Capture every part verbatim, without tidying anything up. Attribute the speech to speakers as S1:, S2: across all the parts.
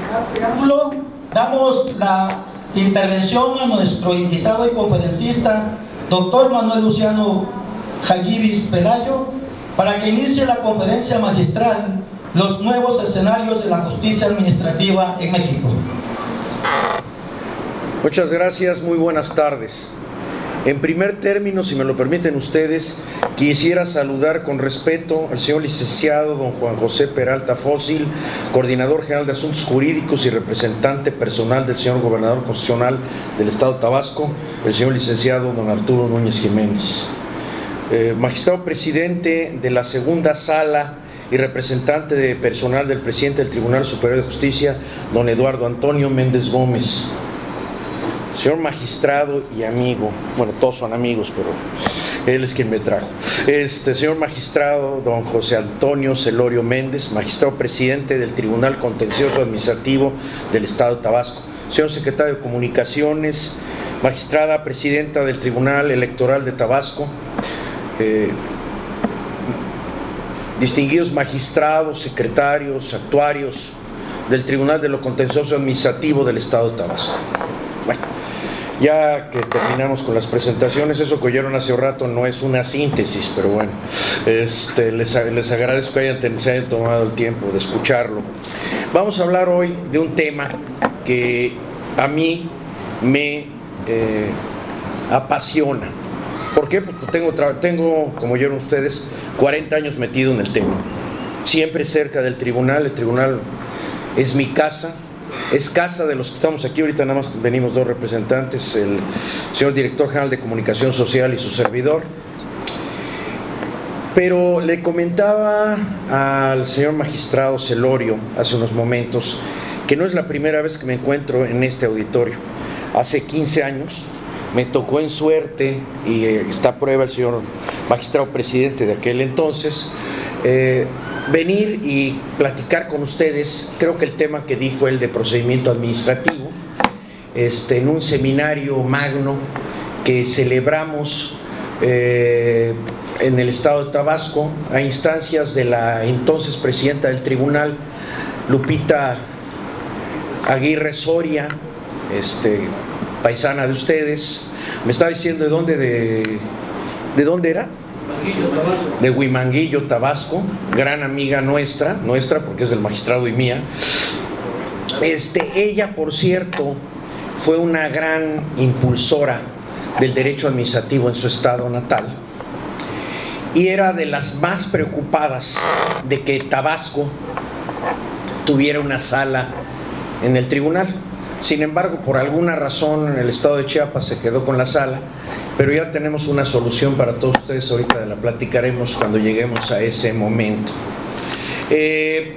S1: preámbulo, damos la intervención a nuestro invitado y conferencista, doctor Manuel Luciano Jayibis Pelayo, para que inicie la conferencia magistral Los nuevos escenarios de la justicia administrativa en México.
S2: Muchas gracias, muy buenas tardes. En primer término, si me lo permiten ustedes, quisiera saludar con respeto al señor licenciado don Juan José Peralta Fósil, coordinador general de asuntos jurídicos y representante personal del señor gobernador constitucional del estado de Tabasco, el señor licenciado don Arturo Núñez Jiménez. Eh, magistrado presidente de la segunda sala y representante de personal del presidente del Tribunal Superior de Justicia, don Eduardo Antonio Méndez Gómez. Señor magistrado y amigo, bueno, todos son amigos, pero él es quien me trajo. Este señor magistrado, don José Antonio Celorio Méndez, magistrado presidente del Tribunal Contencioso Administrativo del Estado de Tabasco. Señor secretario de Comunicaciones, magistrada presidenta del Tribunal Electoral de Tabasco, eh, distinguidos magistrados, secretarios, actuarios del Tribunal de lo Contencioso Administrativo del Estado de Tabasco. Bueno, ya que terminamos con las presentaciones, eso que oyeron hace un rato no es una síntesis, pero bueno, este, les, les agradezco que hayan, se hayan tomado el tiempo de escucharlo. Vamos a hablar hoy de un tema que a mí me eh, apasiona. ¿Por qué? Porque tengo, tengo, como oyeron ustedes, cuarenta años metido en el tema. Siempre cerca del tribunal, el tribunal es mi casa. Es casa de los que estamos aquí, ahorita nada más venimos dos representantes, el señor director general de Comunicación Social y su servidor. Pero le comentaba al señor magistrado Celorio hace unos momentos que no es la primera vez que me encuentro en este auditorio. Hace quince años me tocó en suerte, y está a prueba el señor magistrado presidente de aquel entonces, eh, venir y platicar con ustedes. Creo que el tema que di fue el de procedimiento administrativo, este, en un seminario magno que celebramos eh, en el estado de Tabasco a instancias de la entonces presidenta del tribunal, Lupita Aguirre Soria, este, paisana de ustedes. Me estaba diciendo de dónde, de, ¿de dónde era? De Huimanguillo, Tabasco, gran amiga nuestra, nuestra porque es del magistrado y mía. Este, ella, por cierto, fue una gran impulsora del derecho administrativo en su estado natal y era de las más preocupadas de que Tabasco tuviera una sala en el tribunal. Sin embargo, por alguna razón en el estado de Chiapas se quedó con la sala, pero ya tenemos una solución para todos ustedes, ahorita la platicaremos cuando lleguemos a ese momento. Eh,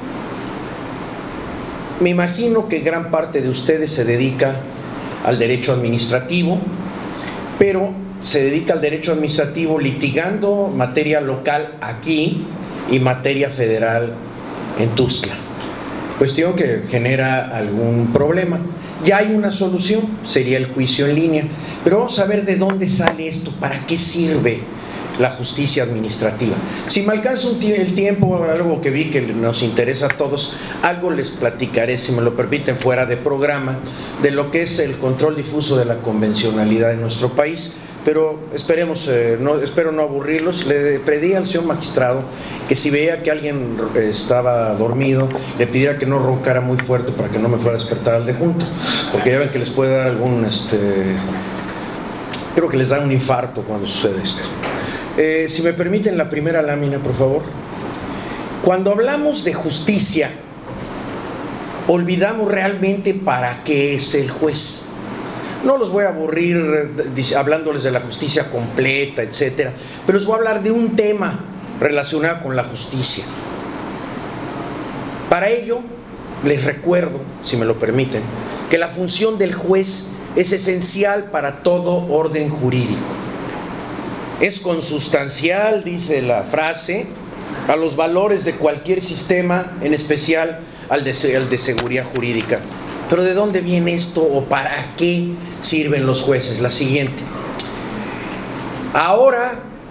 S2: me imagino que gran parte de ustedes se dedica al derecho administrativo, pero se dedica al derecho administrativo litigando materia local aquí y materia federal en Tuxtla. Cuestión que genera algún problema. Ya hay una solución, sería el juicio en línea, pero vamos a ver de dónde sale esto, para qué sirve la justicia administrativa. Si me alcanza un el tiempo, algo que vi que nos interesa a todos, algo les platicaré, si me lo permiten, fuera de programa, de lo que es el control difuso de la convencionalidad en nuestro país. Pero esperemos, eh, no, espero no aburrirlos. Le pedí al señor magistrado que si veía que alguien estaba dormido, le pidiera que no roncara muy fuerte para que no me fuera a despertar al de junto, porque ya ven que les puede dar algún, este, creo que les da un infarto cuando sucede esto. Eh, si me permiten la primera lámina, por favor. Cuando hablamos de justicia, olvidamos realmente para qué es el juez. No los voy a aburrir hablándoles de la justicia completa, etcétera, pero les voy a hablar de un tema relacionado con la justicia. Para ello, les recuerdo, si me lo permiten, que la función del juez es esencial para todo orden jurídico. Es consustancial, dice la frase, a los valores de cualquier sistema, en especial al de, al de seguridad jurídica. Pero ¿de dónde viene esto o para qué sirven los jueces? La siguiente. Ahora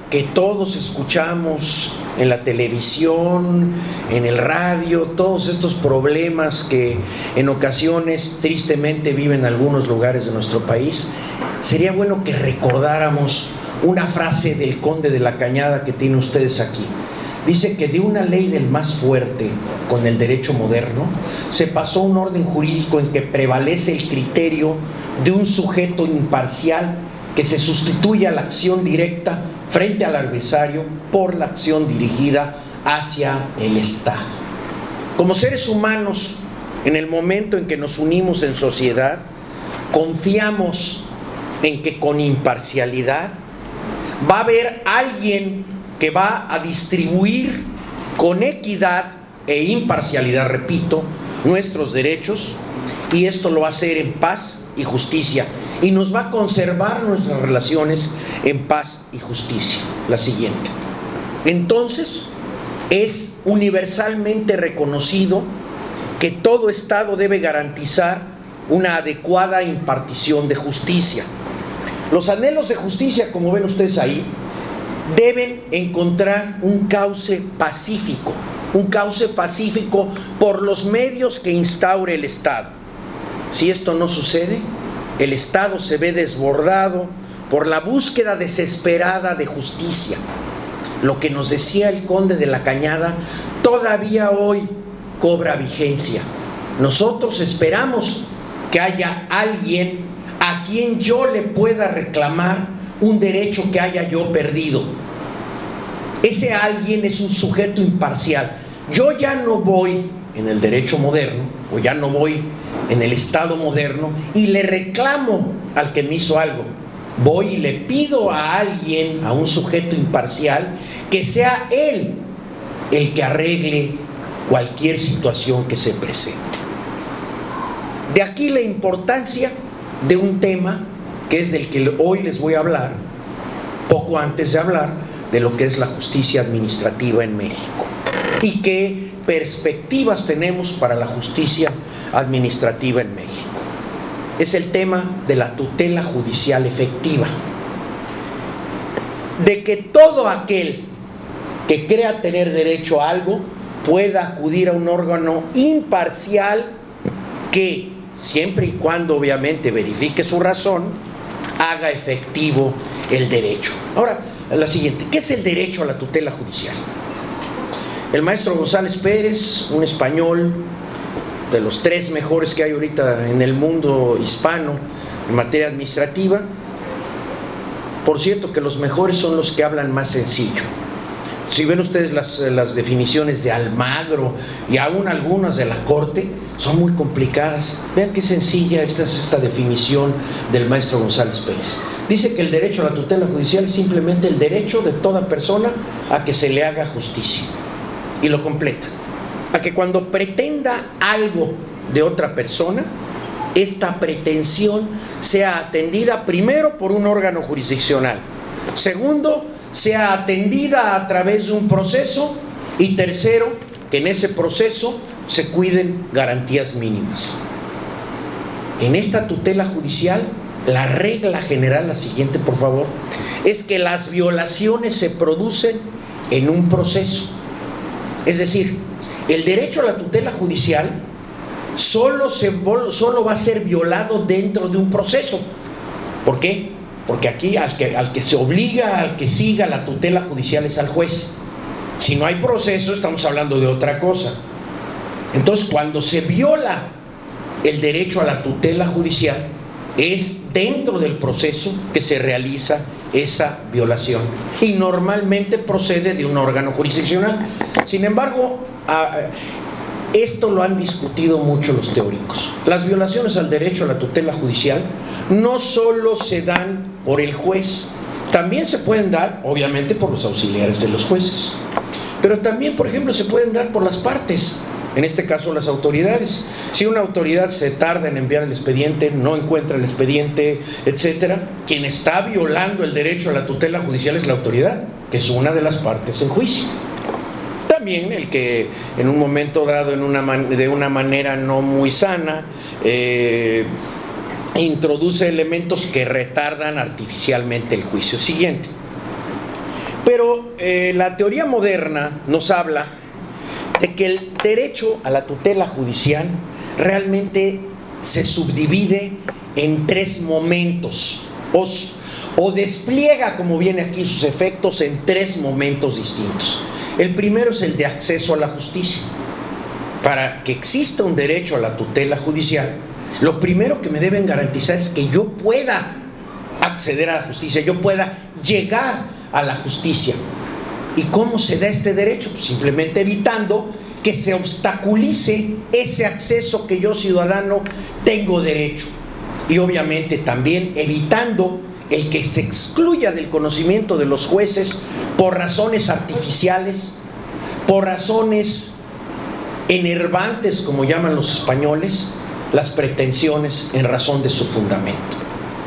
S2: que todos escuchamos en la televisión, en el radio, todos estos problemas que en ocasiones tristemente viven en algunos lugares de nuestro país, sería bueno que recordáramos una frase del Conde de la Cañada que tienen ustedes aquí. Dice que de una ley del más fuerte con el derecho moderno se pasó a un orden jurídico en que prevalece el criterio de un sujeto imparcial que se sustituye a la acción directa frente al adversario por la acción dirigida hacia el Estado. Como seres humanos, en el momento en que nos unimos en sociedad, confiamos en que con imparcialidad va a haber alguien que va a distribuir con equidad e imparcialidad, repito, nuestros derechos, y esto lo va a hacer en paz y justicia, y nos va a conservar nuestras relaciones en paz y justicia. La siguiente. Entonces, es universalmente reconocido que todo Estado debe garantizar una adecuada impartición de justicia. Los anhelos de justicia, como ven ustedes ahí, deben encontrar un cauce pacífico, un cauce pacífico por los medios que instaure el Estado. Si esto no sucede, el Estado se ve desbordado por la búsqueda desesperada de justicia. Lo que nos decía el Conde de la Cañada todavía hoy cobra vigencia. Nosotros esperamos que haya alguien a quien yo le pueda reclamar un derecho que haya yo perdido. Ese alguien es un sujeto imparcial. Yo ya no voy en el derecho moderno, o ya no voy en el Estado moderno y le reclamo al que me hizo algo. Voy y le pido a alguien, a un sujeto imparcial, que sea él el que arregle cualquier situación que se presente. De aquí la importancia de un tema que es del que hoy les voy a hablar, poco antes de hablar de lo que es la justicia administrativa en México y qué perspectivas tenemos para la justicia administrativa en México. Es el tema de la tutela judicial efectiva, de que todo aquel que crea tener derecho a algo pueda acudir a un órgano imparcial que, siempre y cuando obviamente verifique su razón, haga efectivo el derecho. Ahora, la siguiente, ¿qué es el derecho a la tutela judicial? El maestro González Pérez, un español de los tres mejores que hay ahorita en el mundo hispano en materia administrativa, por cierto que los mejores son los que hablan más sencillo. Si ven ustedes las, las definiciones de Almagro y aún algunas de la Corte, son muy complicadas. Vean qué sencilla esta es esta definición del maestro González Pérez. Dice que el derecho a la tutela judicial es simplemente el derecho de toda persona a que se le haga justicia. Y lo completa: a que cuando pretenda algo de otra persona, esta pretensión sea atendida primero por un órgano jurisdiccional, segundo, sea atendida a través de un proceso, y tercero, que en ese proceso se cuiden garantías mínimas. En esta tutela judicial, la regla general, la siguiente por favor, es que las violaciones se producen en un proceso. Es decir, el derecho a la tutela judicial solo, se, solo va a ser violado dentro de un proceso. ¿Por qué? Porque aquí al que, al que se obliga, al que siga la tutela judicial es al juez. Si no hay proceso, estamos hablando de otra cosa. Entonces, cuando se viola el derecho a la tutela judicial, es dentro del proceso que se realiza esa violación, y normalmente procede de un órgano jurisdiccional. Sin embargo, esto lo han discutido mucho los teóricos. Las violaciones al derecho a la tutela judicial no solo se dan por el juez, también se pueden dar, obviamente, por los auxiliares de los jueces, pero también, por ejemplo, se pueden dar por las partes, en este caso las autoridades. Si una autoridad se tarda en enviar el expediente, no encuentra el expediente, etcétera, quien está violando el derecho a la tutela judicial es la autoridad, que es una de las partes en juicio. También el que en un momento dado, en una man- de una manera no muy sana, eh, introduce elementos que retardan artificialmente el juicio. Siguiente. Pero eh, la teoría moderna nos habla de que el derecho a la tutela judicial realmente se subdivide en tres momentos o, o despliega, como viene aquí, sus efectos en tres momentos distintos. El primero es el de acceso a la justicia. Para que exista un derecho a la tutela judicial, lo primero que me deben garantizar es que yo pueda acceder a la justicia, yo pueda llegar a la justicia. ¿Y cómo se da este derecho? Pues simplemente evitando que se obstaculice ese acceso que yo, ciudadano, tengo derecho. Y obviamente también evitando el que se excluya del conocimiento de los jueces por razones artificiales, por razones enervantes, como llaman los españoles, las pretensiones en razón de su fundamento.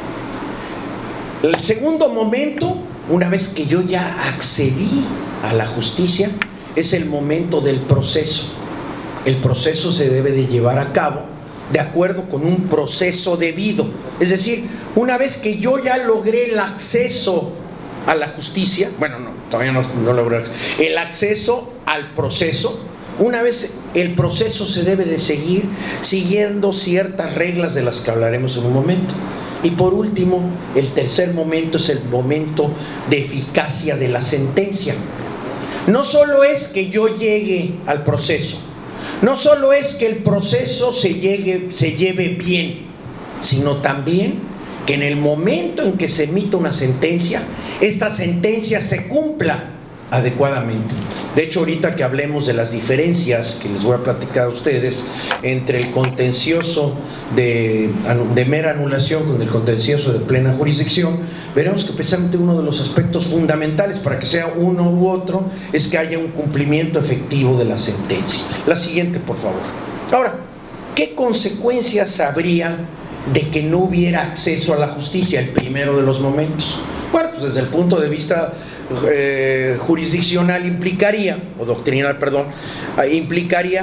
S2: El segundo momento, una vez que yo ya accedí a la justicia, es el momento del proceso. El proceso se debe de llevar a cabo de acuerdo con un proceso debido. Es decir, una vez que yo ya logré el acceso a la justicia, bueno, no, todavía no, no logré el acceso al proceso, una vez el proceso se debe de seguir siguiendo ciertas reglas de las que hablaremos en un momento. Y por último, el tercer momento es el momento de eficacia de la sentencia. No solo es que yo llegue al proceso, no solo es que el proceso se, llegue, se lleve bien, sino también que en el momento en que se emita una sentencia, esta sentencia se cumpla adecuadamente. De hecho, ahorita que hablemos de las diferencias que les voy a platicar a ustedes entre el contencioso de, de mera anulación con el contencioso de plena jurisdicción, veremos que precisamente uno de los aspectos fundamentales para que sea uno u otro es que haya un cumplimiento efectivo de la sentencia. La siguiente, por favor. Ahora, ¿qué consecuencias habría de que no hubiera acceso a la justicia? El primero de los momentos. Bueno, pues desde el punto de vista Eh, jurisdiccional implicaría, o doctrinal, perdón, eh, implicaría,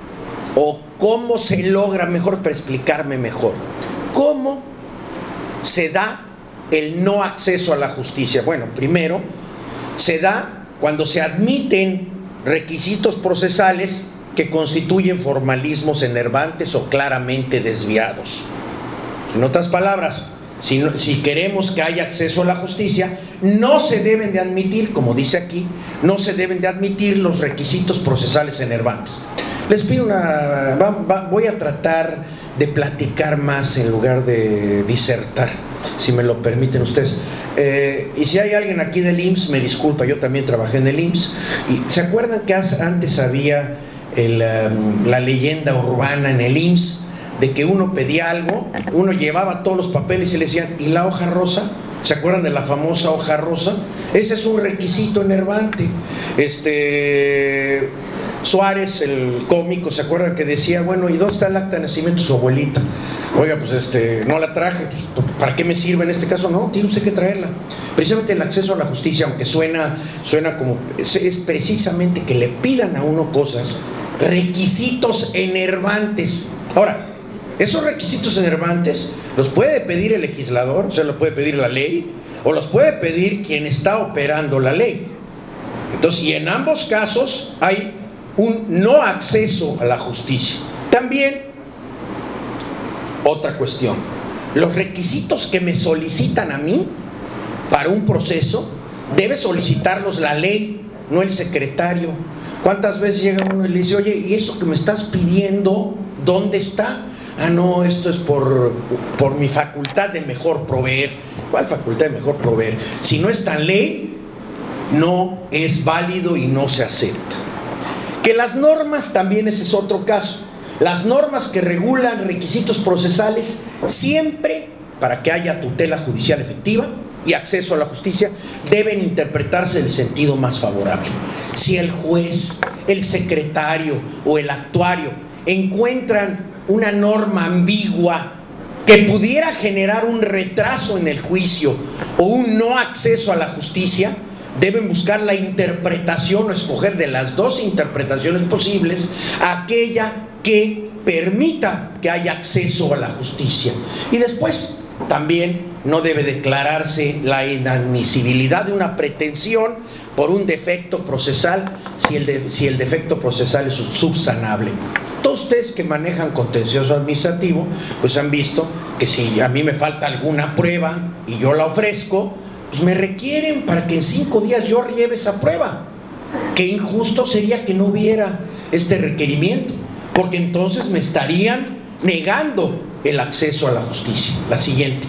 S2: o cómo se logra mejor, para explicarme mejor, cómo se da el no acceso a la justicia. Bueno, primero, se da cuando se admiten requisitos procesales que constituyen formalismos enervantes o claramente desviados. En otras palabras, Si, no, si queremos que haya acceso a la justicia, no se deben de admitir, como dice aquí, no se deben de admitir los requisitos procesales enervantes. Les pido una... Va, va, voy a tratar de platicar más en lugar de disertar, si me lo permiten ustedes. Eh, y si hay alguien aquí del I M S S, me disculpa, yo también trabajé en el I M S S. Y ¿se acuerdan que antes había el, um, la leyenda urbana en el I M S S? De que uno pedía algo, uno llevaba todos los papeles y le decían, ¿y la hoja rosa? ¿Se acuerdan de la famosa hoja rosa? Ese es un requisito enervante. Este Suárez, el cómico, ¿se acuerdan que decía, bueno, ¿y dónde está el acta de nacimiento de su abuelita? Oiga, pues este, no la traje, pues, ¿para qué me sirve en este caso? No, tiene usted que traerla. Precisamente el acceso a la justicia, aunque suena, suena como, es, es precisamente que le pidan a uno cosas, requisitos enervantes. Ahora, esos requisitos enervantes los puede pedir el legislador, o sea, los puede pedir la ley, o los puede pedir quien está operando la ley. Entonces, y en ambos casos hay un no acceso a la justicia. También, otra cuestión, los requisitos que me solicitan a mí para un proceso, debe solicitarlos la ley, no el secretario. ¿Cuántas veces llega uno y le dice, oye, ¿y eso que me estás pidiendo, dónde está? Ah, no, esto es por, por mi facultad de mejor proveer. ¿Cuál facultad de mejor proveer? Si no está en ley, no es válido y no se acepta. Que las normas también, ese es otro caso. Las normas que regulan requisitos procesales siempre, para que haya tutela judicial efectiva y acceso a la justicia, deben interpretarse en el sentido más favorable. Si el juez, el secretario o el actuario encuentran una norma ambigua que pudiera generar un retraso en el juicio o un no acceso a la justicia, deben buscar la interpretación o escoger de las dos interpretaciones posibles aquella que permita que haya acceso a la justicia. Y después también no debe declararse la inadmisibilidad de una pretensión por un defecto procesal si el, de, si el defecto procesal es subsanable. Todos ustedes que manejan contencioso administrativo, pues han visto que si a mí me falta alguna prueba y yo la ofrezco, pues me requieren para que en cinco días yo lleve esa prueba. Qué injusto sería que no hubiera este requerimiento, porque entonces me estarían negando el acceso a la justicia. La siguiente.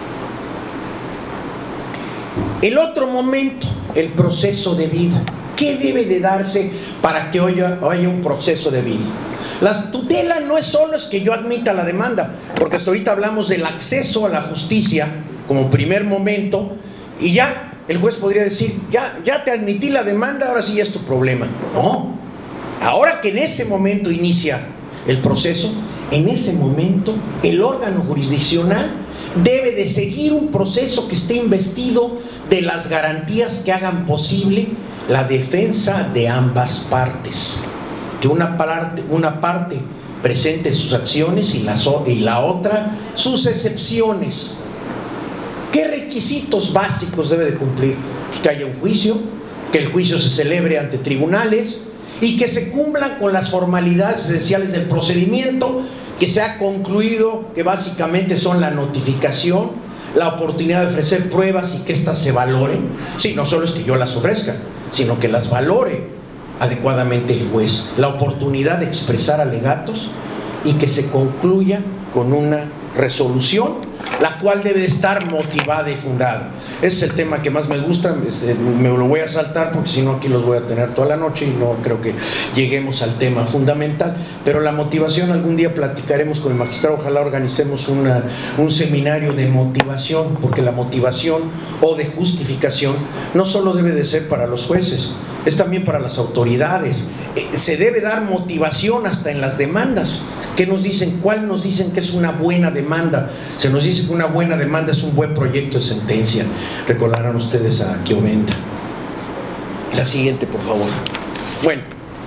S2: El otro momento, el proceso debido. ¿Qué debe de darse para que haya, haya un proceso debido? La tutela no es solo es que yo admita la demanda, porque hasta ahorita hablamos del acceso a la justicia como primer momento, y ya el juez podría decir, ya, ya te admití la demanda, ahora sí es tu problema. No, ahora que en ese momento inicia el proceso, en ese momento el órgano jurisdiccional debe de seguir un proceso que esté investido de las garantías que hagan posible la defensa de ambas partes. Que una parte, una parte presente sus acciones y la, y la otra sus excepciones. ¿Qué requisitos básicos debe de cumplir? Pues que haya un juicio, que el juicio se celebre ante tribunales y que se cumplan con las formalidades esenciales del procedimiento, que se ha concluido, que básicamente son la notificación, la oportunidad de ofrecer pruebas y que éstas se valoren. Sí, no solo es que yo las ofrezca, sino que las valore adecuadamente el juez, la oportunidad de expresar alegatos y que se concluya con una resolución, la cual debe de estar motivada y fundada. Ese es el tema que más me gusta, me lo voy a saltar porque si no aquí los voy a tener toda la noche y no creo que lleguemos al tema fundamental, pero la motivación algún día platicaremos con el magistrado, ojalá organicemos una, un seminario de motivación, porque la motivación o de justificación no solo debe de ser para los jueces, es también para las autoridades. Se debe dar motivación hasta en las demandas. ¿Qué nos dicen? ¿Cuál nos dicen que es una buena demanda? Se nos dice que una buena demanda es un buen proyecto de sentencia. Recordarán ustedes a Chiovenda. La siguiente, por favor. Bueno,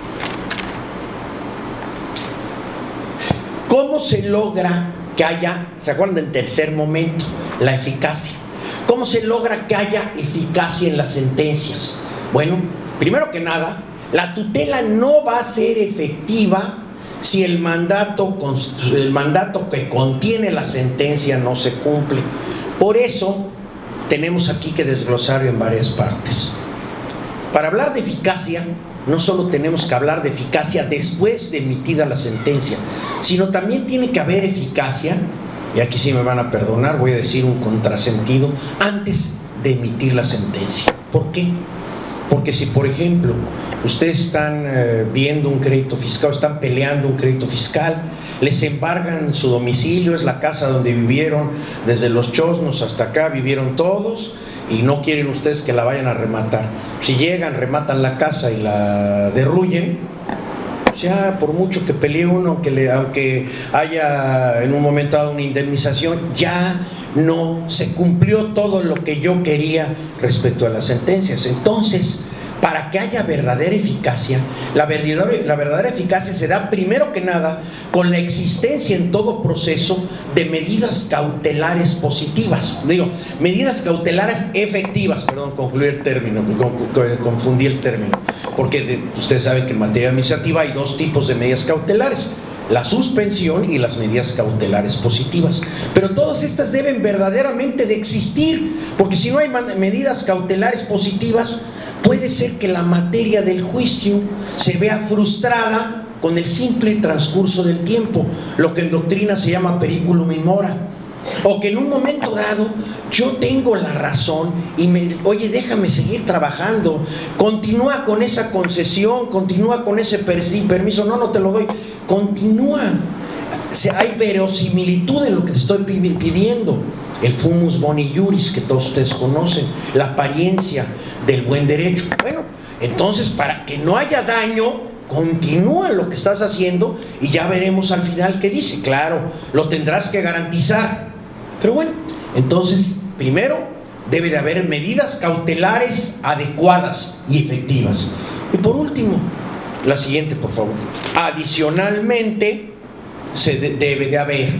S2: ¿cómo se logra que haya, se acuerdan del tercer momento, la eficacia? ¿Cómo se logra que haya eficacia en las sentencias? Bueno, primero que nada, la tutela no va a ser efectiva si el mandato, el mandato que contiene la sentencia no se cumple. Por eso tenemos aquí que desglosarlo en varias partes. Para hablar de eficacia, no solo tenemos que hablar de eficacia después de emitida la sentencia, sino también tiene que haber eficacia, y aquí sí me van a perdonar, voy a decir un contrasentido, antes de emitir la sentencia. ¿Por qué? Porque si, por ejemplo, ustedes están eh, viendo un crédito fiscal, están peleando un crédito fiscal, les embargan su domicilio, es la casa donde vivieron desde los chosnos hasta acá, vivieron todos, y no quieren ustedes que la vayan a rematar. Si llegan, rematan la casa y la derruyen, pues ya por mucho que pelee uno, que le, aunque haya en un momento dado una indemnización, ya no se cumplió todo lo que yo quería respecto a las sentencias. Entonces, para que haya verdadera eficacia, la verdadera, la verdadera eficacia se da primero que nada con la existencia en todo proceso de medidas cautelares positivas. Digo, medidas cautelares efectivas, perdón, concluí el término, confundí el término, porque de, ustedes saben que en materia administrativa hay dos tipos de medidas cautelares: la suspensión y las medidas cautelares positivas. Pero todas estas deben verdaderamente de existir, porque si no hay medidas cautelares positivas, puede ser que la materia del juicio se vea frustrada con el simple transcurso del tiempo, lo que en doctrina se llama periculum in mora, o que en un momento dado yo tengo la razón y me, oye, déjame seguir trabajando, continúa con esa concesión, continúa con ese permiso, no, no te lo doy, continúa. O sea, hay verosimilitud en lo que te estoy pidiendo. El fumus boni iuris, que todos ustedes conocen, la apariencia del buen derecho. Bueno, entonces, para que no haya daño, continúa lo que estás haciendo y ya veremos al final qué dice. Claro, lo tendrás que garantizar. Pero bueno, entonces, primero debe de haber medidas cautelares adecuadas y efectivas. Y por último, la siguiente, por favor. Adicionalmente, se de, debe de haber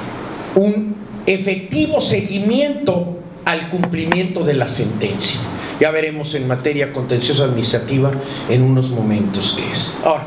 S2: un efectivo seguimiento al cumplimiento de la sentencia. Ya veremos en materia contenciosa administrativa en unos momentos qué es. Ahora,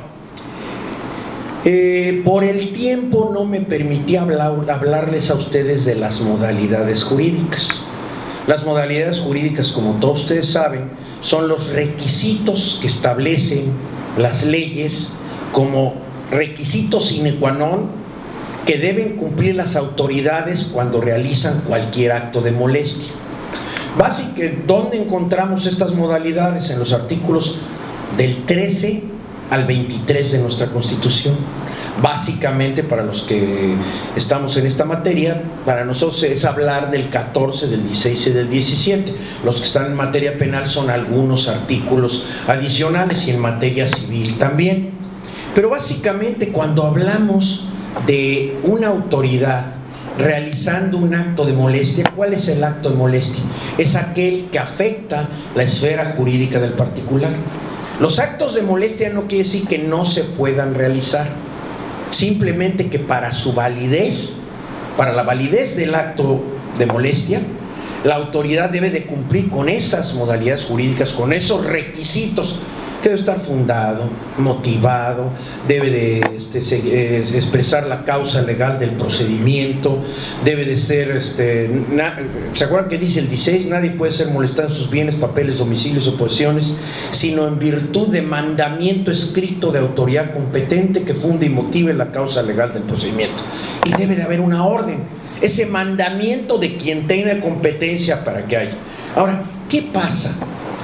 S2: eh, por el tiempo no me permití hablar, hablarles a ustedes de las modalidades jurídicas. Las modalidades jurídicas, como todos ustedes saben, son los requisitos que establecen las leyes como requisitos sine qua non que deben cumplir las autoridades cuando realizan cualquier acto de molestia. Básicamente, ¿dónde encontramos estas modalidades? En los artículos del trece al veintitrés de nuestra Constitución. Básicamente, para los que estamos en esta materia, para nosotros es hablar del catorce, del dieciséis y del diecisiete. Los que están en materia penal son algunos artículos adicionales y en materia civil también. Pero básicamente, cuando hablamos de una autoridad realizando un acto de molestia, ¿cuál es el acto de molestia? Es aquel que afecta la esfera jurídica del particular. Los actos de molestia no quiere decir que no se puedan realizar, simplemente que para su validez, para la validez del acto de molestia, la autoridad debe de cumplir con esas modalidades jurídicas, con esos requisitos, que debe estar fundado, motivado, debe de este, se, eh, expresar la causa legal del procedimiento, debe de ser, este, na, ¿se acuerdan que dice el dieciséis? Nadie puede ser molestado en sus bienes, papeles, domicilios o posesiones, sino en virtud de mandamiento escrito de autoridad competente que funde y motive la causa legal del procedimiento. Y debe de haber una orden, ese mandamiento de quien tenga competencia para que haya. Ahora, ¿qué pasa?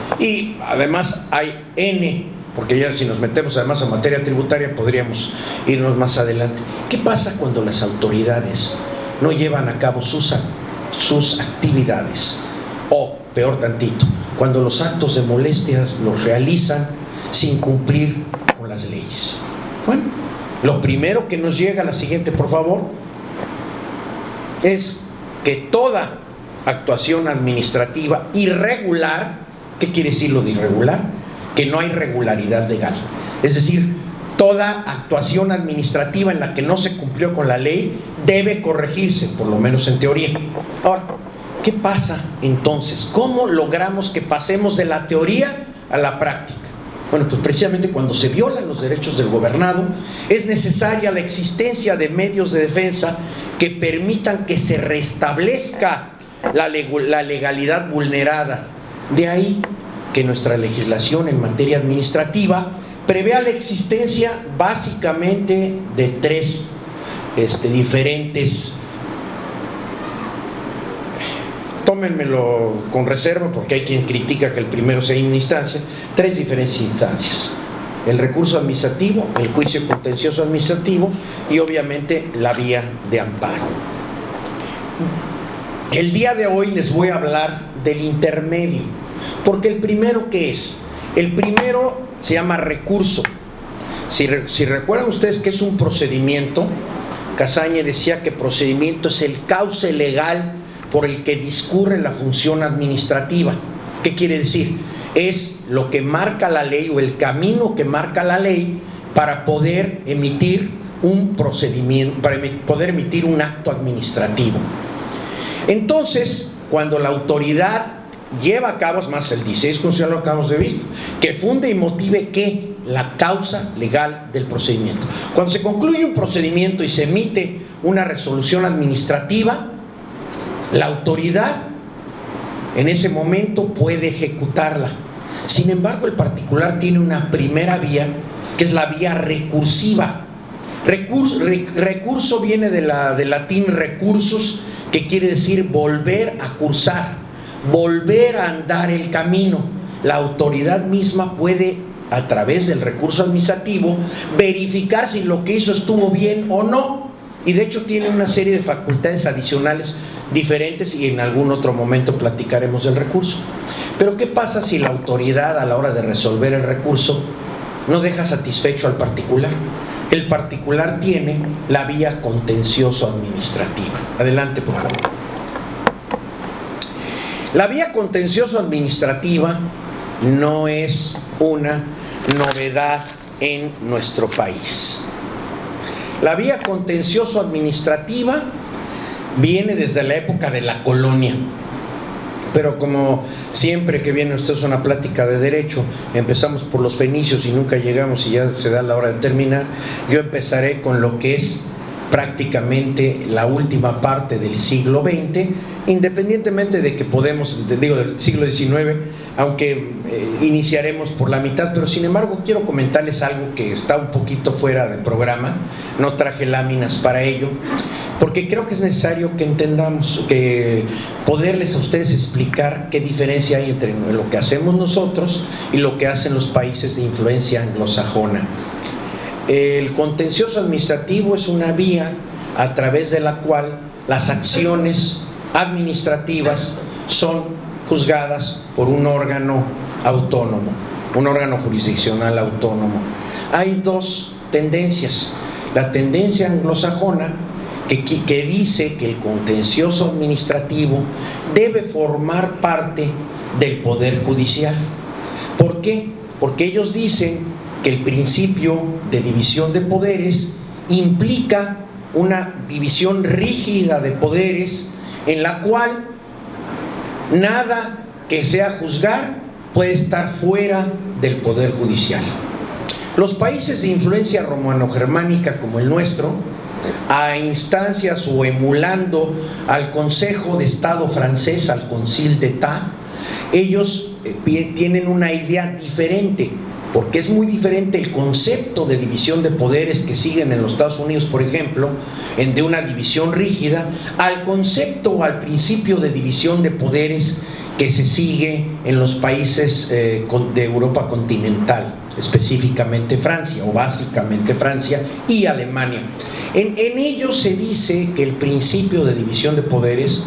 S2: Y además hay N, porque ya si nos metemos además a materia tributaria podríamos irnos más adelante. ¿Qué pasa cuando las autoridades no llevan a cabo sus, sus actividades? O, peor tantito, cuando los actos de molestia los realizan sin cumplir con las leyes. Bueno, lo primero que nos llega, la siguiente por favor, es que toda actuación administrativa irregular. ¿Qué quiere decir lo de irregular? Que no hay regularidad legal. Es decir, toda actuación administrativa en la que no se cumplió con la ley debe corregirse, por lo menos en teoría. Ahora, ¿qué pasa entonces? ¿Cómo logramos que pasemos de la teoría a la práctica? Bueno, pues precisamente cuando se violan los derechos del gobernado, es necesaria la existencia de medios de defensa que permitan que se restablezca la legalidad vulnerada. De ahí que nuestra legislación en materia administrativa prevea la existencia básicamente de tres este, diferentes, tómenmelo con reserva porque hay quien critica que el primero sea una instancia, tres diferentes instancias: el recurso administrativo, el juicio contencioso administrativo y obviamente la vía de amparo. El día de hoy les voy a hablar del intermedio, porque el primero, ¿qué es? El primero se llama recurso. Si, si recuerdan ustedes que es un procedimiento, Casaña decía que procedimiento es el cauce legal por el que discurre la función administrativa. ¿Qué quiere decir? Es lo que marca la ley o el camino que marca la ley para poder emitir un procedimiento, para poder emitir un acto administrativo. Entonces, cuando la autoridad lleva a cabo, es más, el dieciséis, como ya lo acabamos de ver, que funde y motive ¿qué? La causa legal del procedimiento. Cuando se concluye un procedimiento y se emite una resolución administrativa, la autoridad en ese momento puede ejecutarla. Sin embargo, el particular tiene una primera vía, que es la vía recursiva. Recurso, rec, recurso viene de la, del latín recursus, que quiere decir volver a cursar, volver a andar el camino. La autoridad misma puede, a través del recurso administrativo, verificar si lo que hizo estuvo bien o no, y de hecho tiene una serie de facultades adicionales diferentes, y en algún otro momento platicaremos del recurso. Pero ¿qué pasa si la autoridad, a la hora de resolver el recurso, no deja satisfecho al particular? El particular tiene la vía contencioso administrativa. Adelante, por favor. La vía contencioso administrativa no es una novedad en nuestro país. La vía contencioso administrativa viene desde la época de la colonia. Pero como siempre que viene usted a una plática de derecho, empezamos por los fenicios y nunca llegamos y ya se da la hora de terminar, yo empezaré con lo que es prácticamente la última parte del siglo veinte, independientemente de que podemos, digo del siglo diecinueve, aunque eh, iniciaremos por la mitad, pero sin embargo quiero comentarles algo que está un poquito fuera del programa, no traje láminas para ello, porque creo que es necesario que entendamos, que poderles a ustedes explicar qué diferencia hay entre lo que hacemos nosotros y lo que hacen los países de influencia anglosajona. El contencioso administrativo es una vía a través de la cual las acciones administrativas son juzgadas por un órgano autónomo, un órgano jurisdiccional autónomo. Hay dos tendencias. La tendencia anglosajona, que, que dice que el contencioso administrativo debe formar parte del Poder Judicial. ¿Por qué? Porque ellos dicen que el principio de división de poderes implica una división rígida de poderes en la cual nada que sea juzgar puede estar fuera del Poder Judicial. Los países de influencia romano-germánica como el nuestro, a instancias o emulando al Consejo de Estado francés, al Concile d'État, ellos eh, tienen una idea diferente, porque es muy diferente el concepto de división de poderes que siguen en los Estados Unidos, por ejemplo, en de una división rígida, al concepto o al principio de división de poderes que se sigue en los países eh, de Europa continental, específicamente Francia, o básicamente Francia y Alemania. En, en ellos se dice que el principio de división de poderes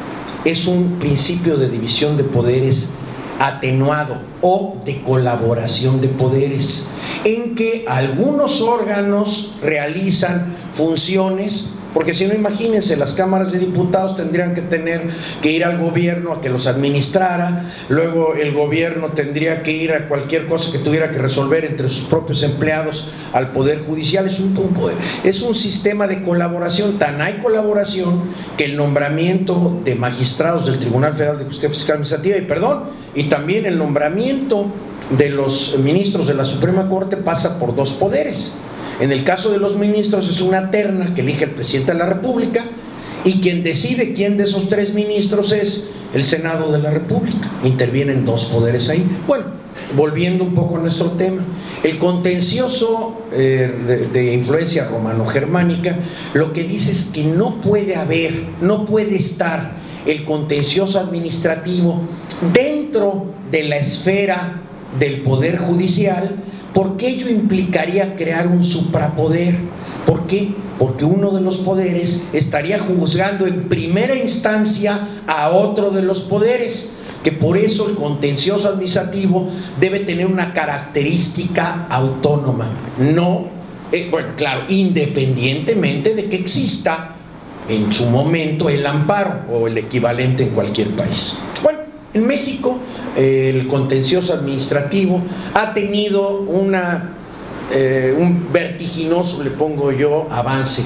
S2: es un principio de división de poderes atenuado o de colaboración de poderes, en que algunos órganos realizan funciones, porque si no, imagínense, las cámaras de diputados tendrían que tener que ir al gobierno a que los administrara, luego el gobierno tendría que ir a cualquier cosa que tuviera que resolver entre sus propios empleados al Poder Judicial. Es un, un poder, es un sistema de colaboración, tan hay colaboración que el nombramiento de magistrados del Tribunal Federal de Justicia Fiscal Administrativa, y perdón, y también el nombramiento de los ministros de la Suprema Corte pasa por dos poderes. En el caso de los ministros es una terna que elige el presidente de la República, y quien decide quién de esos tres ministros es el Senado de la República. Intervienen dos poderes ahí. Bueno, volviendo un poco a nuestro tema, el contencioso eh, de, de influencia romano-germánica lo que dice es que no puede haber, no puede estar el contencioso administrativo dentro de la esfera del Poder Judicial, porque ello implicaría crear un suprapoder. ¿Por qué? Porque uno de los poderes estaría juzgando en primera instancia a otro de los poderes, que por eso el contencioso administrativo debe tener una característica autónoma, no, eh, bueno, claro, independientemente de que exista en su momento el amparo o el equivalente en cualquier país. Bueno, en México el contencioso administrativo ha tenido una, eh, un vertiginoso, le pongo yo, avance.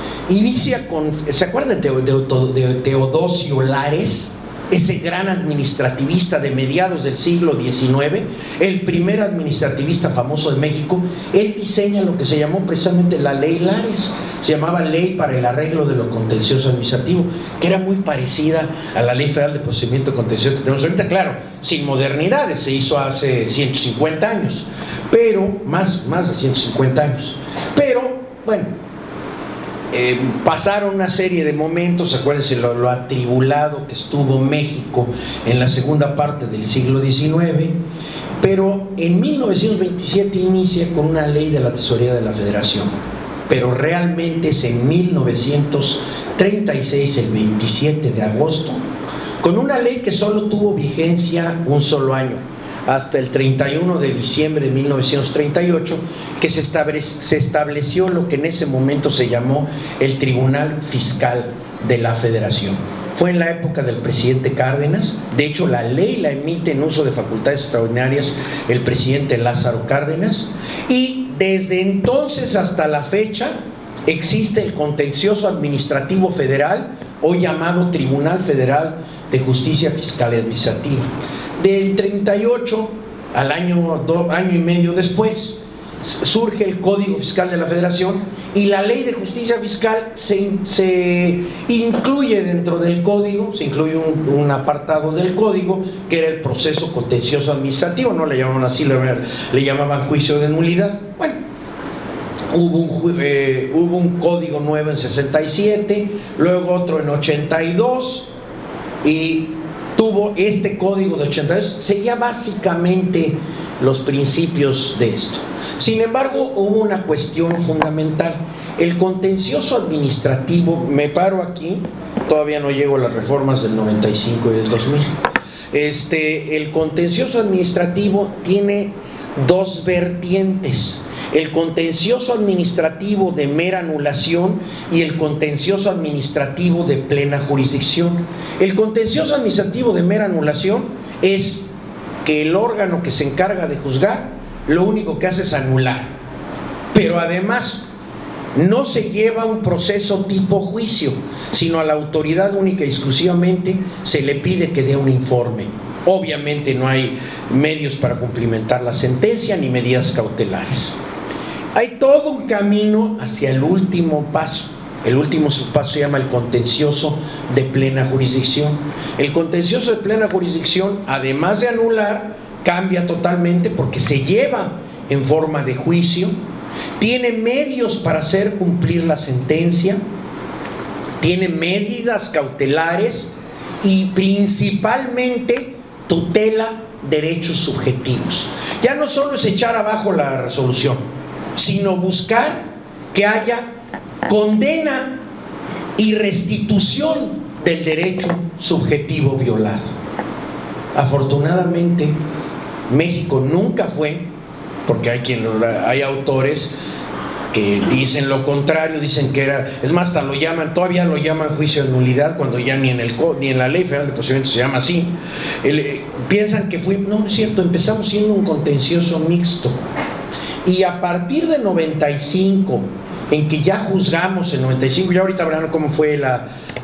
S2: Inicia con, ¿se acuerdan de, de, de Teodosio Lares? Ese gran administrativista de mediados del siglo diecinueve, el primer administrativista famoso de México. Él diseña lo que se llamó precisamente la Ley Lares, se llamaba Ley para el Arreglo de lo Contencioso Administrativo, que era muy parecida a la Ley Federal de Procedimiento Contencioso que tenemos ahorita, claro, sin modernidades, se hizo hace ciento cincuenta años, pero, más, más de ciento cincuenta años, pero, bueno, Eh, pasaron una serie de momentos. Acuérdense lo, lo atribulado que estuvo México en la segunda parte del siglo diecinueve, pero en mil novecientos veintisiete inicia con una ley de la Tesorería de la Federación, pero realmente es en mil novecientos treinta y seis, el veintisiete de agosto, con una ley que solo tuvo vigencia un solo año, hasta el treinta y uno de diciembre de mil novecientos treinta y ocho, que se, establec se estableció lo que en ese momento se llamó el Tribunal Fiscal de la Federación. Fue en la época del presidente Cárdenas. De hecho, la ley la emite en uso de facultades extraordinarias el presidente Lázaro Cárdenas, y desde entonces hasta la fecha existe el contencioso administrativo federal, hoy llamado Tribunal Federal de Justicia Fiscal y Administrativa. Del treinta y ocho al año, do, año y medio después, surge el Código Fiscal de la Federación y la Ley de Justicia Fiscal se, se incluye dentro del Código, se incluye un, un apartado del Código que era el proceso contencioso administrativo, no le llamaban así, le, le llamaban juicio de nulidad. Bueno, hubo un, eh, hubo un código nuevo en sesenta y siete, luego otro en ochenta y dos y tuvo este código de ochenta y dos, seguía básicamente los principios de esto. Sin embargo, hubo una cuestión fundamental. El contencioso administrativo, me paro aquí, todavía no llego a las reformas del noventa y cinco y del dos mil. Este, el contencioso administrativo tiene dos vertientes: el contencioso administrativo de mera anulación y el contencioso administrativo de plena jurisdicción. El contencioso administrativo de mera anulación es que el órgano que se encarga de juzgar lo único que hace es anular, pero además no se lleva un proceso tipo juicio, sino a la autoridad única y exclusivamente se le pide que dé un informe. Obviamente no hay medios para cumplimentar la sentencia ni medidas cautelares. Hay todo un camino hacia el último paso. El último paso se llama el contencioso de plena jurisdicción. El contencioso de plena jurisdicción, además de anular, cambia totalmente porque se lleva en forma de juicio, tiene medios para hacer cumplir la sentencia, tiene medidas cautelares y principalmente tutela derechos subjetivos. Ya no solo es echar abajo la resolución, sino buscar que haya condena y restitución del derecho subjetivo violado. Afortunadamente, México nunca fue, porque hay quien hay autores que dicen lo contrario, dicen que era, es más, hasta lo llaman, todavía lo llaman juicio de nulidad cuando ya ni en el ni en la Ley Federal de Procedimiento se llama así. El, piensan que fue, no, no es cierto, empezamos siendo un contencioso mixto y a partir de noventa y cinco, en que ya juzgamos en noventa y cinco, ya ahorita verán cómo fue la,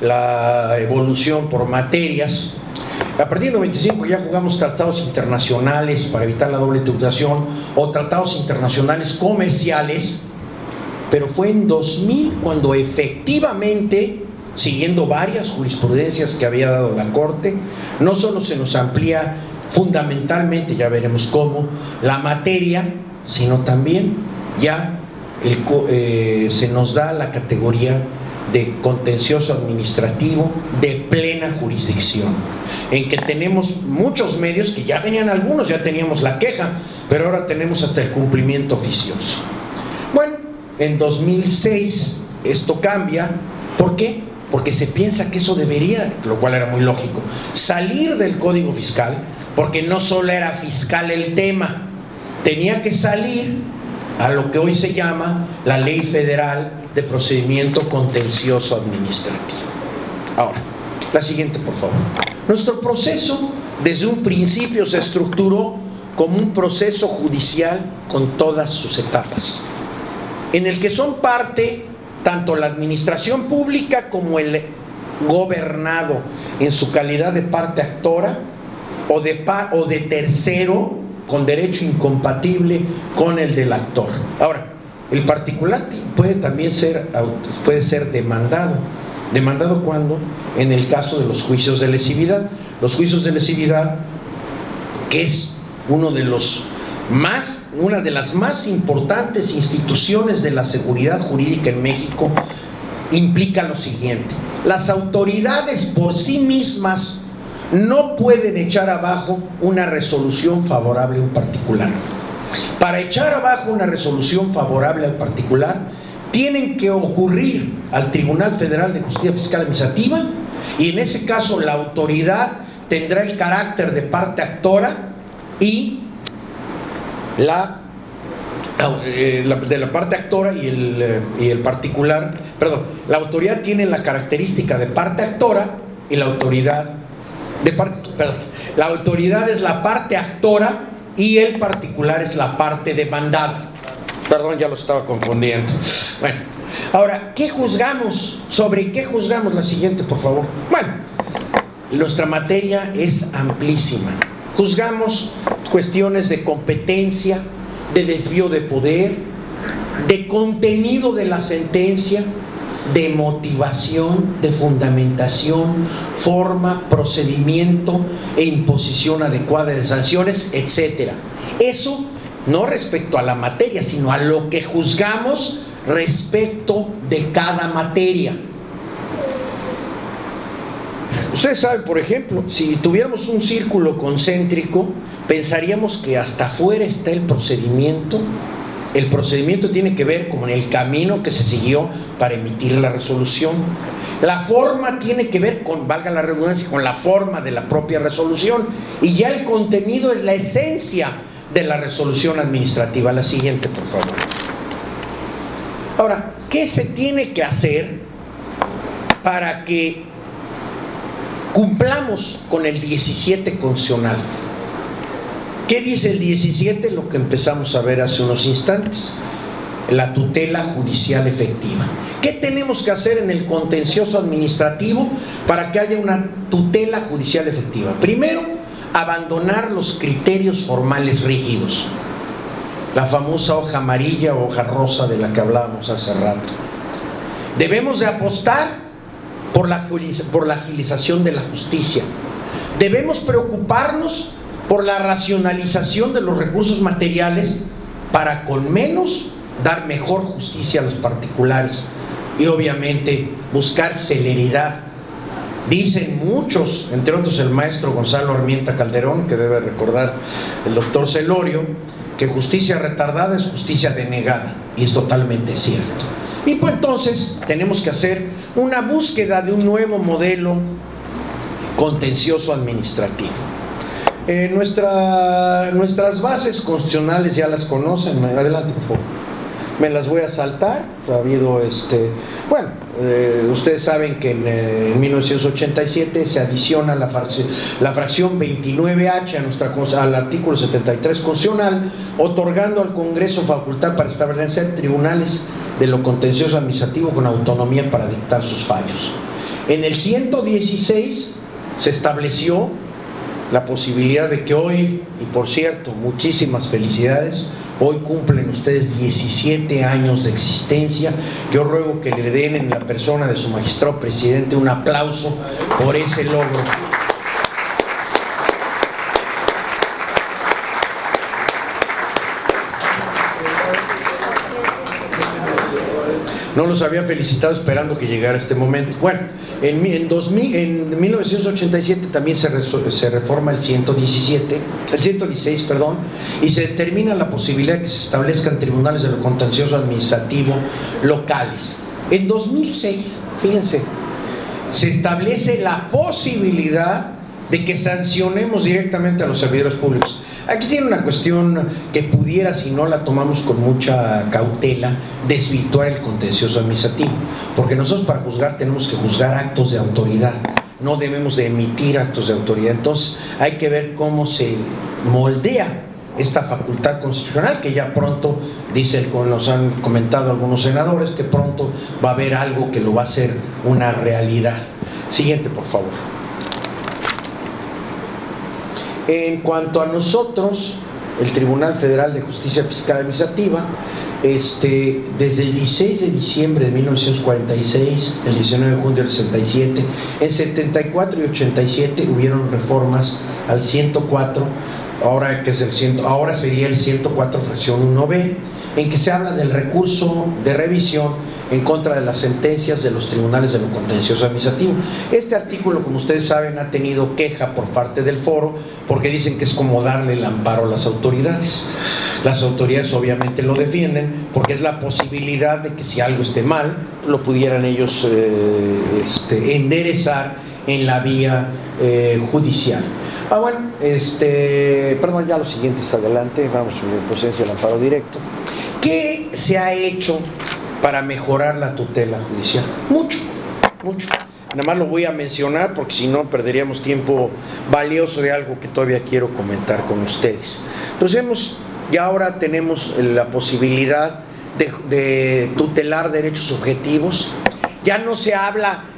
S2: la evolución por materias. A partir de noventa y cinco ya jugamos tratados internacionales para evitar la doble tributación o tratados internacionales comerciales, pero fue en dos mil cuando efectivamente, siguiendo varias jurisprudencias que había dado la Corte, no solo se nos amplía fundamentalmente, ya veremos cómo, la materia, sino también ya el, eh, se nos da la categoría de contencioso administrativo de plena jurisdicción, en que tenemos muchos medios, que ya venían algunos, ya teníamos la queja, pero ahora tenemos hasta el cumplimiento oficioso. Bueno, en dos mil seis esto cambia. ¿Por qué? Porque se piensa que eso debería, lo cual era muy lógico, salir del Código Fiscal, porque no solo era fiscal el tema, tenía que salir a lo que hoy se llama la Ley Federal de Procedimiento Contencioso Administrativo. Ahora, la siguiente, por favor. Nuestro proceso desde un principio se estructuró como un proceso judicial con todas sus etapas, en el que son parte tanto la administración pública como el gobernado en su calidad de parte actora o de, pa, o de tercero con derecho incompatible con el del actor. Ahora, el particular puede también ser, puede ser demandado. ¿Demandado cuándo? En el caso de los juicios de lesividad. Los juicios de lesividad, que es uno de los más, una de las más importantes instituciones de la seguridad jurídica en México, implica lo siguiente: las autoridades por sí mismas no pueden echar abajo una resolución favorable a un particular. Para echar abajo una resolución favorable al particular, tienen que ocurrir al Tribunal Federal de Justicia Fiscal Administrativa, y en ese caso la autoridad tendrá el carácter de parte actora y la, eh, la de la parte actora y el, eh, y el particular, perdón, la autoridad tiene la característica de parte actora y la autoridad de parte, perdón, la autoridad es la parte actora y el particular es la parte demandada. Perdón, ya lo estaba confundiendo. Bueno, ahora, ¿qué juzgamos? ¿Sobre qué juzgamos? La siguiente, por favor. Bueno, nuestra materia es amplísima. Juzgamos cuestiones de competencia, de desvío de poder, de contenido de la sentencia, de motivación, de fundamentación, forma, procedimiento e imposición adecuada de sanciones, etcétera. Eso no respecto a la materia, sino a lo que juzgamos respecto de cada materia. Ustedes saben, por ejemplo, si tuviéramos un círculo concéntrico, pensaríamos que hasta afuera está el procedimiento. El procedimiento tiene que ver con el camino que se siguió para emitir la resolución. La forma tiene que ver con, valga la redundancia, con la forma de la propia resolución. Y ya el contenido es la esencia de la resolución administrativa. La siguiente, por favor. Ahora, ¿qué se tiene que hacer para que cumplamos con el diecisiete constitucional? ¿Qué dice el diecisiete? Lo que empezamos a ver hace unos instantes, la tutela judicial efectiva. ¿Qué tenemos que hacer en el contencioso administrativo para que haya una tutela judicial efectiva? Primero, abandonar los criterios formales rígidos, la famosa hoja amarilla o hoja rosa de la que hablábamos hace rato. Debemos de apostar por la, por la agilización de la justicia. Debemos preocuparnos por la racionalización de los recursos materiales para con menos dar mejor justicia a los particulares y obviamente buscar celeridad. Dicen muchos, entre otros el maestro Gonzalo Armienta Calderón, que debe recordar el doctor Celorio, que justicia retardada es justicia denegada, y es totalmente cierto. Y pues entonces tenemos que hacer una búsqueda de un nuevo modelo contencioso administrativo. Eh, nuestra, nuestras bases constitucionales ya las conocen. Adelante, por favor. Me las voy a saltar. Ha habido este, bueno, eh, ustedes saben que en, eh, en mil novecientos ochenta y siete se adiciona la, fracción, la fracción veintinueve H a nuestra, al artículo setenta y tres constitucional, otorgando al Congreso facultad para establecer tribunales de lo contencioso administrativo con autonomía para dictar sus fallos. En el ciento dieciséis se estableció la posibilidad de que hoy, y por cierto, muchísimas felicidades, hoy cumplen ustedes diecisiete años de existencia. Yo ruego que le den en la persona de su magistrado presidente un aplauso por ese logro. No los había felicitado esperando que llegara este momento. Bueno, en, en, dos mil, en mil novecientos ochenta y siete también se, re, se reforma el ciento diecisiete, el ciento dieciséis, perdón, y se determina la posibilidad de que se establezcan tribunales de lo contencioso administrativo locales. En dos mil seis, fíjense, se establece la posibilidad de que sancionemos directamente a los servidores públicos. Aquí tiene una cuestión que pudiera, si no la tomamos con mucha cautela, desvirtuar el contencioso administrativo, porque nosotros para juzgar tenemos que juzgar actos de autoridad, no debemos de emitir actos de autoridad. Entonces hay que ver cómo se moldea esta facultad constitucional, que ya pronto, dice el, nos han comentado algunos senadores, que pronto va a haber algo que lo va a hacer una realidad. Siguiente, por favor. En cuanto a nosotros, el Tribunal Federal de Justicia Fiscal Administrativa, este, desde el dieciséis de diciembre de mil novecientos cuarenta y seis, el diecinueve de junio del sesenta y siete, en setenta y cuatro y ochenta y siete hubieron reformas al ciento cuatro, ahora, que es el cien, ahora sería el ciento cuatro fracción uno B, en que se habla del recurso de revisión en contra de las sentencias de los tribunales de lo contencioso administrativo. Este artículo, como ustedes saben, ha tenido queja por parte del foro, porque dicen que es como darle el amparo a las autoridades. Las autoridades obviamente lo defienden, porque es la posibilidad de que si algo esté mal, lo pudieran ellos eh, este, enderezar en la vía eh, judicial. Ah, bueno, este, perdón, ya los siguientes adelante, vamos a la procedencia del amparo directo. ¿Qué se ha hecho para mejorar la tutela judicial? Mucho, mucho. Nada más lo voy a mencionar porque si no perderíamos tiempo valioso de algo que todavía quiero comentar con ustedes. Entonces hemos, ya ahora tenemos la posibilidad de, de tutelar derechos subjetivos. Ya no se habla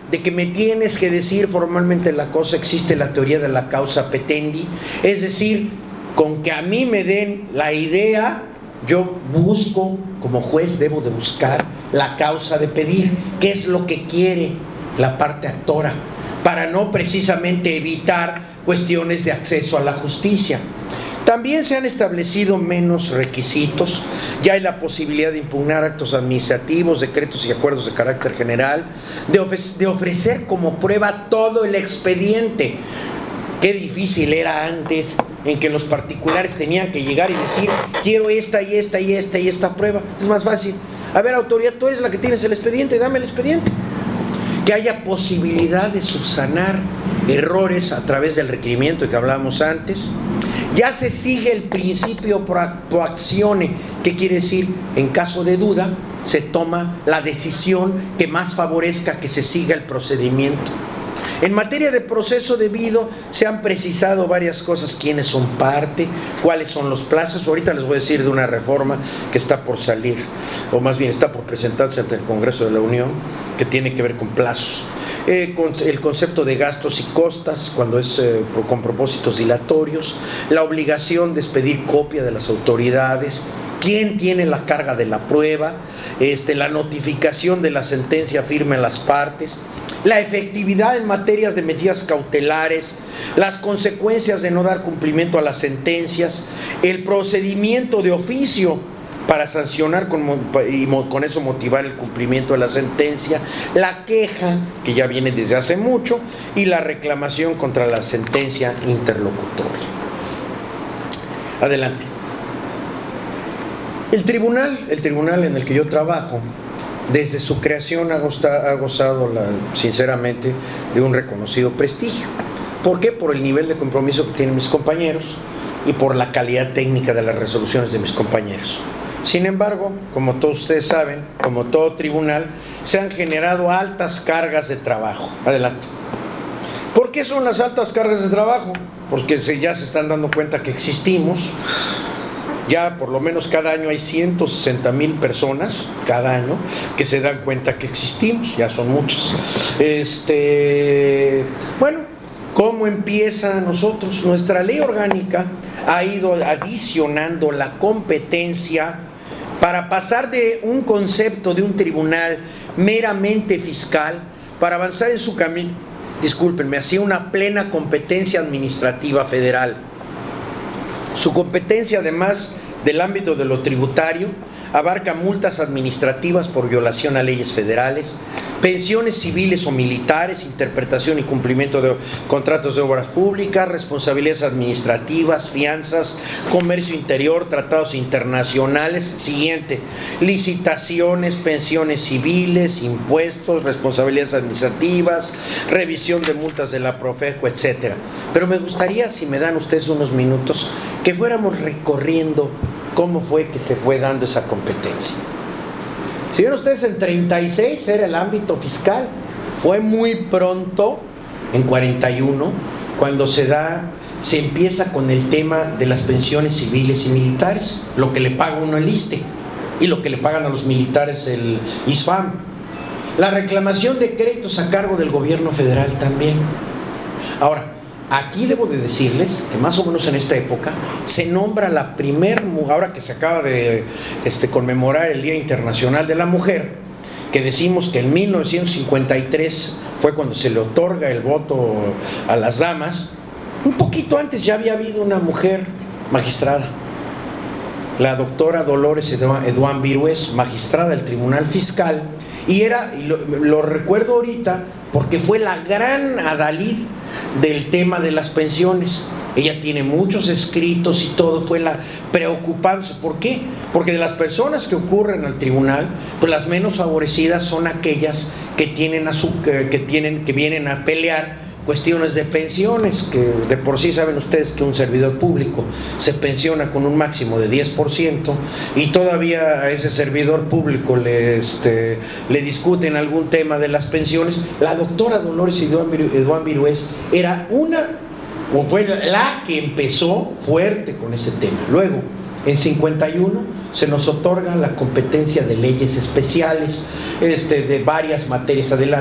S2: de que me tienes que decir formalmente la cosa, existe la teoría de la causa petendi, es decir, con que a mí me den la idea, yo busco, como juez debo de buscar la causa de pedir, qué es lo que quiere la parte actora, para no precisamente evitar cuestiones de acceso a la justicia. También se han establecido menos requisitos, ya hay la posibilidad de impugnar actos administrativos, decretos y acuerdos de carácter general, de, ofre- de ofrecer como prueba todo el expediente. Qué difícil era antes en que los particulares tenían que llegar y decir, quiero esta y esta y esta y esta prueba. Es más fácil. A ver, autoridad, tú eres la que tienes el expediente, dame el expediente. Que haya posibilidad de subsanar errores a través del requerimiento que hablábamos antes. Ya se sigue el principio pro actione. ¿Qué quiere decir? En caso de duda, se toma la decisión que más favorezca que se siga el procedimiento. En materia de proceso debido, se han precisado varias cosas: quiénes son parte, cuáles son los plazos. Ahorita les voy a decir de una reforma que está por salir, o más bien está por presentarse ante el Congreso de la Unión, que tiene que ver con plazos. Eh, con el concepto de gastos y costas, cuando es eh, con propósitos dilatorios, la obligación de expedir copia de las autoridades, quién tiene la carga de la prueba, este, la notificación de la sentencia firme en las partes, la efectividad en materias de medidas cautelares, las consecuencias de no dar cumplimiento a las sentencias, el procedimiento de oficio para sancionar con, y con eso motivar el cumplimiento de la sentencia, la queja, que ya viene desde hace mucho, y la reclamación contra la sentencia interlocutoria. Adelante. El tribunal, el tribunal en el que yo trabajo, desde su creación ha gozado, ha gozado la, sinceramente, de un reconocido prestigio. ¿Por qué? Por el nivel de compromiso que tienen mis compañeros y por la calidad técnica de las resoluciones de mis compañeros. Sin embargo, como todos ustedes saben, como todo tribunal, se han generado altas cargas de trabajo. Adelante. ¿Por qué son las altas cargas de trabajo? Porque se, ya se están dando cuenta que existimos. Ya por lo menos cada año hay ciento sesenta mil personas, cada año, que se dan cuenta que existimos, ya son muchas. Este, bueno, ¿cómo empieza nosotros? Nuestra ley orgánica ha ido adicionando la competencia para pasar de un concepto de un tribunal meramente fiscal para avanzar en su camino, discúlpenme, hacia una plena competencia administrativa federal. Su competencia, además del ámbito de lo tributario, abarca multas administrativas por violación a leyes federales, pensiones civiles o militares, interpretación y cumplimiento de contratos de obras públicas, responsabilidades administrativas, fianzas, comercio interior, tratados internacionales. Siguiente, licitaciones, pensiones civiles, impuestos, responsabilidades administrativas, revisión de multas de la Profeco, etcétera. Pero me gustaría, si me dan ustedes unos minutos, que fuéramos recorriendo cómo fue que se fue dando esa competencia. Si ven ustedes, en treinta y seis era el ámbito fiscal. Fue muy pronto, en cuarenta y uno, cuando se da, se empieza con el tema de las pensiones civiles y militares, lo que le paga uno el ISSSTE y lo que le pagan a los militares el ISFAM. La reclamación de créditos a cargo del gobierno federal también. Ahora, aquí debo de decirles que más o menos en esta época se nombra la primer, ahora que se acaba de este, conmemorar el Día Internacional de la Mujer, que decimos que en mil novecientos cincuenta y tres fue cuando se le otorga el voto a las damas. Un poquito antes ya había habido una mujer magistrada, la doctora Dolores Eduán Virués, magistrada del Tribunal Fiscal, y era, y lo, lo recuerdo ahorita, porque fue la gran adalid del tema de las pensiones. Ella tiene muchos escritos y todo, fue la preocupándose. ¿Por qué? Porque de las personas que ocurren al tribunal, pues las menos favorecidas son aquellas que tienen a su, que, que tienen, que vienen a pelear cuestiones de pensiones, que de por sí saben ustedes que un servidor público se pensiona con un máximo de diez por ciento y todavía a ese servidor público le, este, le discuten algún tema de las pensiones. La doctora Dolores Eduán Virués era una, o fue la que empezó fuerte con ese tema. Luego, en cincuenta y uno se nos otorga la competencia de leyes especiales, este, de varias materias. Adelante.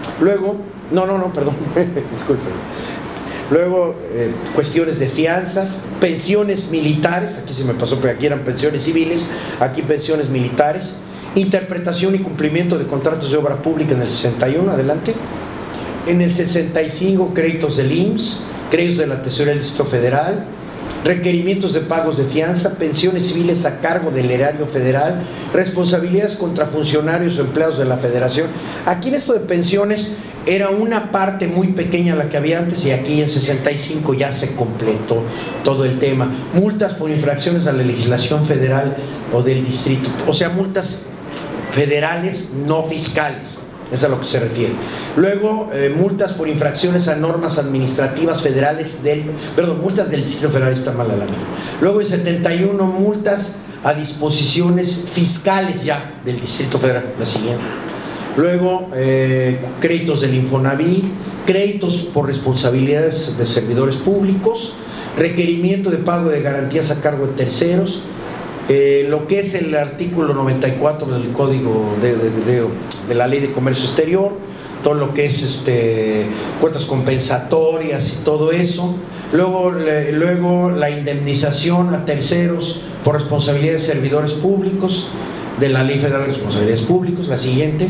S2: Luego, no, no, no, perdón, disculpen. Luego, eh, cuestiones de fianzas, pensiones militares, aquí se me pasó, pero aquí eran pensiones civiles, aquí pensiones militares, interpretación y cumplimiento de contratos de obra pública en el sesenta y uno, adelante. En el sesenta y cinco, créditos del I M S S, créditos de la Tesorería del Distrito Federal, requerimientos de pagos de fianza, pensiones civiles a cargo del erario federal, responsabilidades contra funcionarios o empleados de la Federación. Aquí en esto de pensiones era una parte muy pequeña la que había antes, y aquí en sesenta y cinco ya se completó todo el tema. Multas por infracciones a la legislación federal o del distrito, o sea, multas federales no fiscales. Es a lo que se refiere. Luego, eh, multas por infracciones a normas administrativas federales del, perdón, multas del Distrito Federal, está mal la lámina. Luego, en setenta y uno, multas a disposiciones fiscales ya del Distrito Federal, la siguiente. Luego, eh, créditos del Infonavit, créditos por responsabilidades de servidores públicos, requerimiento de pago de garantías a cargo de terceros, Eh, lo que es el artículo noventa y cuatro del Código de, de, de, de la Ley de Comercio Exterior, todo lo que es este, cuotas compensatorias y todo eso. Luego, le, luego la indemnización a terceros por responsabilidad de servidores públicos, de la Ley Federal de Responsabilidades Públicas, la siguiente.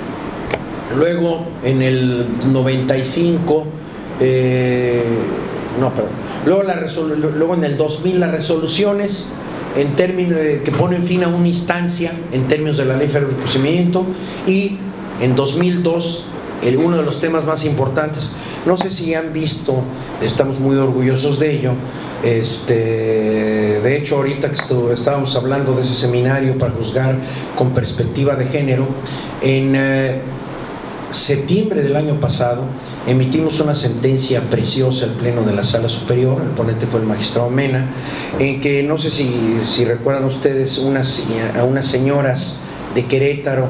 S2: Luego, en el noventa y cinco, eh, no, perdón. Luego, la resolu- luego en el dos mil, las resoluciones en términos de, que ponen fin a una instancia en términos de la Ley Federal de Procedimiento, y en dos mil dos el, uno de los temas más importantes, no sé si han visto, estamos muy orgullosos de ello, este, de hecho ahorita que estu, estábamos hablando de ese seminario para juzgar con perspectiva de género, en eh, septiembre del año pasado emitimos una sentencia preciosa al Pleno de la Sala Superior, el ponente fue el magistrado Mena, en que no sé si, si recuerdan ustedes unas, a unas señoras de Querétaro,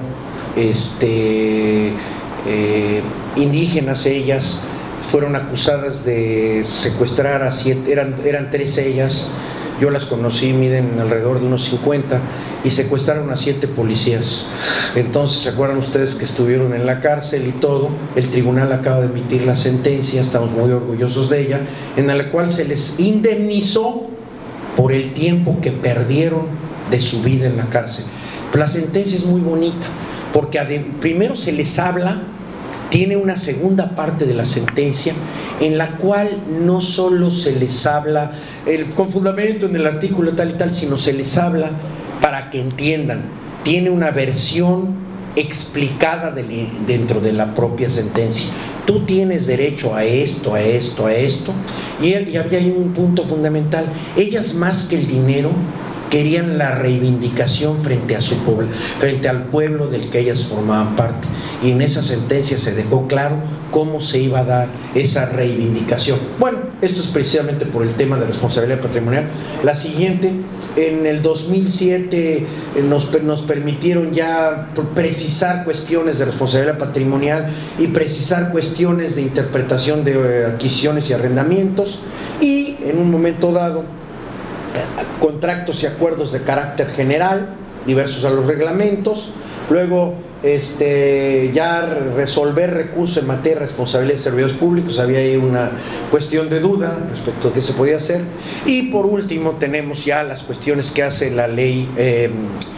S2: este, eh, indígenas ellas, fueron acusadas de secuestrar a siete, eran, eran tres ellas, yo las conocí, miden alrededor de unos cincuenta, y secuestraron a siete policías. Entonces, ¿se acuerdan ustedes que estuvieron en la cárcel y todo? El tribunal acaba de emitir la sentencia, estamos muy orgullosos de ella, en la cual se les indemnizó por el tiempo que perdieron de su vida en la cárcel. Pero la sentencia es muy bonita, porque primero se les habla, tiene una segunda parte de la sentencia en la cual no solo se les habla el, con fundamento en el artículo tal y tal, sino se les habla para que entiendan. Tiene una versión explicada de, dentro de la propia sentencia. Tú tienes derecho a esto, a esto, a esto. Y, y había ahí un punto fundamental. Ellas, más que el dinero, querían la reivindicación frente a su pueblo, frente al pueblo del que ellas formaban parte, y en esa sentencia se dejó claro cómo se iba a dar esa reivindicación. Bueno, esto es precisamente por el tema de responsabilidad patrimonial. La siguiente, en el dos mil siete nos, nos permitieron ya precisar cuestiones de responsabilidad patrimonial y precisar cuestiones de interpretación de adquisiciones y arrendamientos, y en un momento dado contratos y acuerdos de carácter general, diversos a los reglamentos. Luego, este, ya resolver recursos en materia de responsabilidad de servidores públicos, había ahí una cuestión de duda respecto a qué se podía hacer. Y por último, tenemos ya las cuestiones que hace la ley, eh,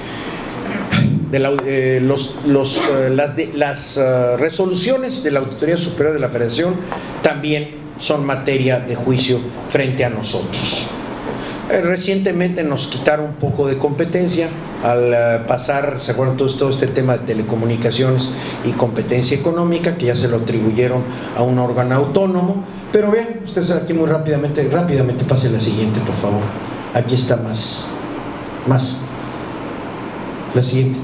S2: de la, eh, los, los, uh, las, de, las uh, resoluciones de la Auditoría Superior de la Federación también son materia de juicio frente a nosotros. Recientemente nos quitaron un poco de competencia al uh, pasar, ¿se acuerdan todo, todo este tema de telecomunicaciones y competencia económica, que ya se lo atribuyeron a un órgano autónomo? Pero vean, ustedes aquí muy rápidamente, rápidamente pase la siguiente, por favor. Aquí está más, más. La siguiente.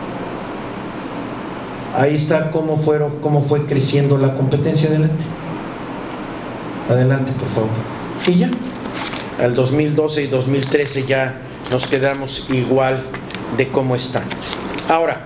S2: Ahí está cómo, fueron, cómo fue creciendo la competencia. Adelante. Adelante, por favor. Y ya. Al dos mil doce y dos mil trece ya nos quedamos igual de cómo están. Ahora,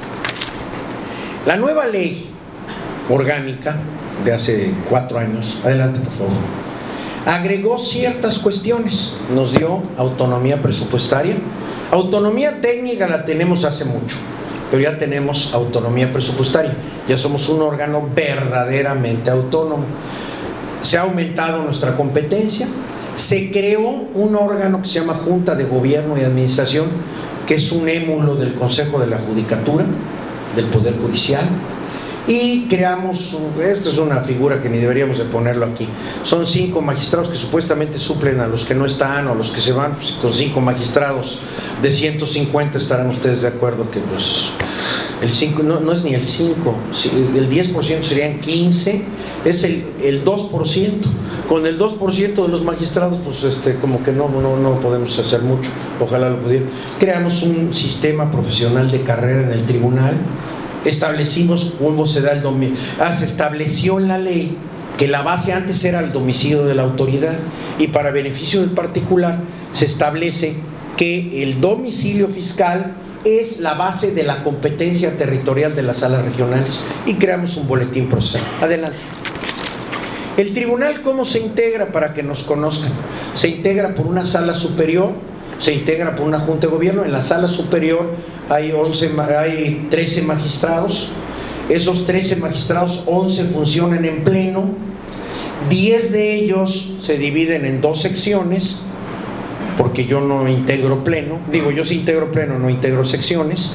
S2: la nueva ley orgánica de hace cuatro años, adelante por favor, agregó ciertas cuestiones, nos dio autonomía presupuestaria. Autonomía técnica la tenemos hace mucho, pero ya tenemos autonomía presupuestaria, ya somos un órgano verdaderamente autónomo. Se ha aumentado nuestra competencia, se creó un órgano que se llama Junta de Gobierno y Administración, que es un émulo del Consejo de la Judicatura, del Poder Judicial, y creamos, esta es una figura que ni deberíamos de ponerlo aquí, son cinco magistrados que supuestamente suplen a los que no están o a los que se van. Pues con cinco magistrados de ciento cincuenta estarán ustedes de acuerdo que pues el cinco, no, no es ni el cinco, el diez por ciento serían quince, es el, el dos por ciento. Con el dos por ciento de los magistrados, pues este, como que no, no, no podemos hacer mucho, ojalá lo pudiera. Creamos un sistema profesional de carrera en el tribunal, establecimos cómo se da el domicilio, ah, se estableció en la ley que la base antes era el domicilio de la autoridad, y para beneficio del particular se establece que el domicilio fiscal es la base de la competencia territorial de las salas regionales, y creamos un boletín procesal. Adelante. El tribunal, ¿cómo se integra para que nos conozcan? Se integra por una sala superior, se integra por una junta de gobierno. En la sala superior hay, once, hay trece magistrados, esos trece magistrados, once funcionan en pleno, diez de ellos se dividen en dos secciones, porque yo no integro pleno, digo yo sí integro pleno, no integro secciones.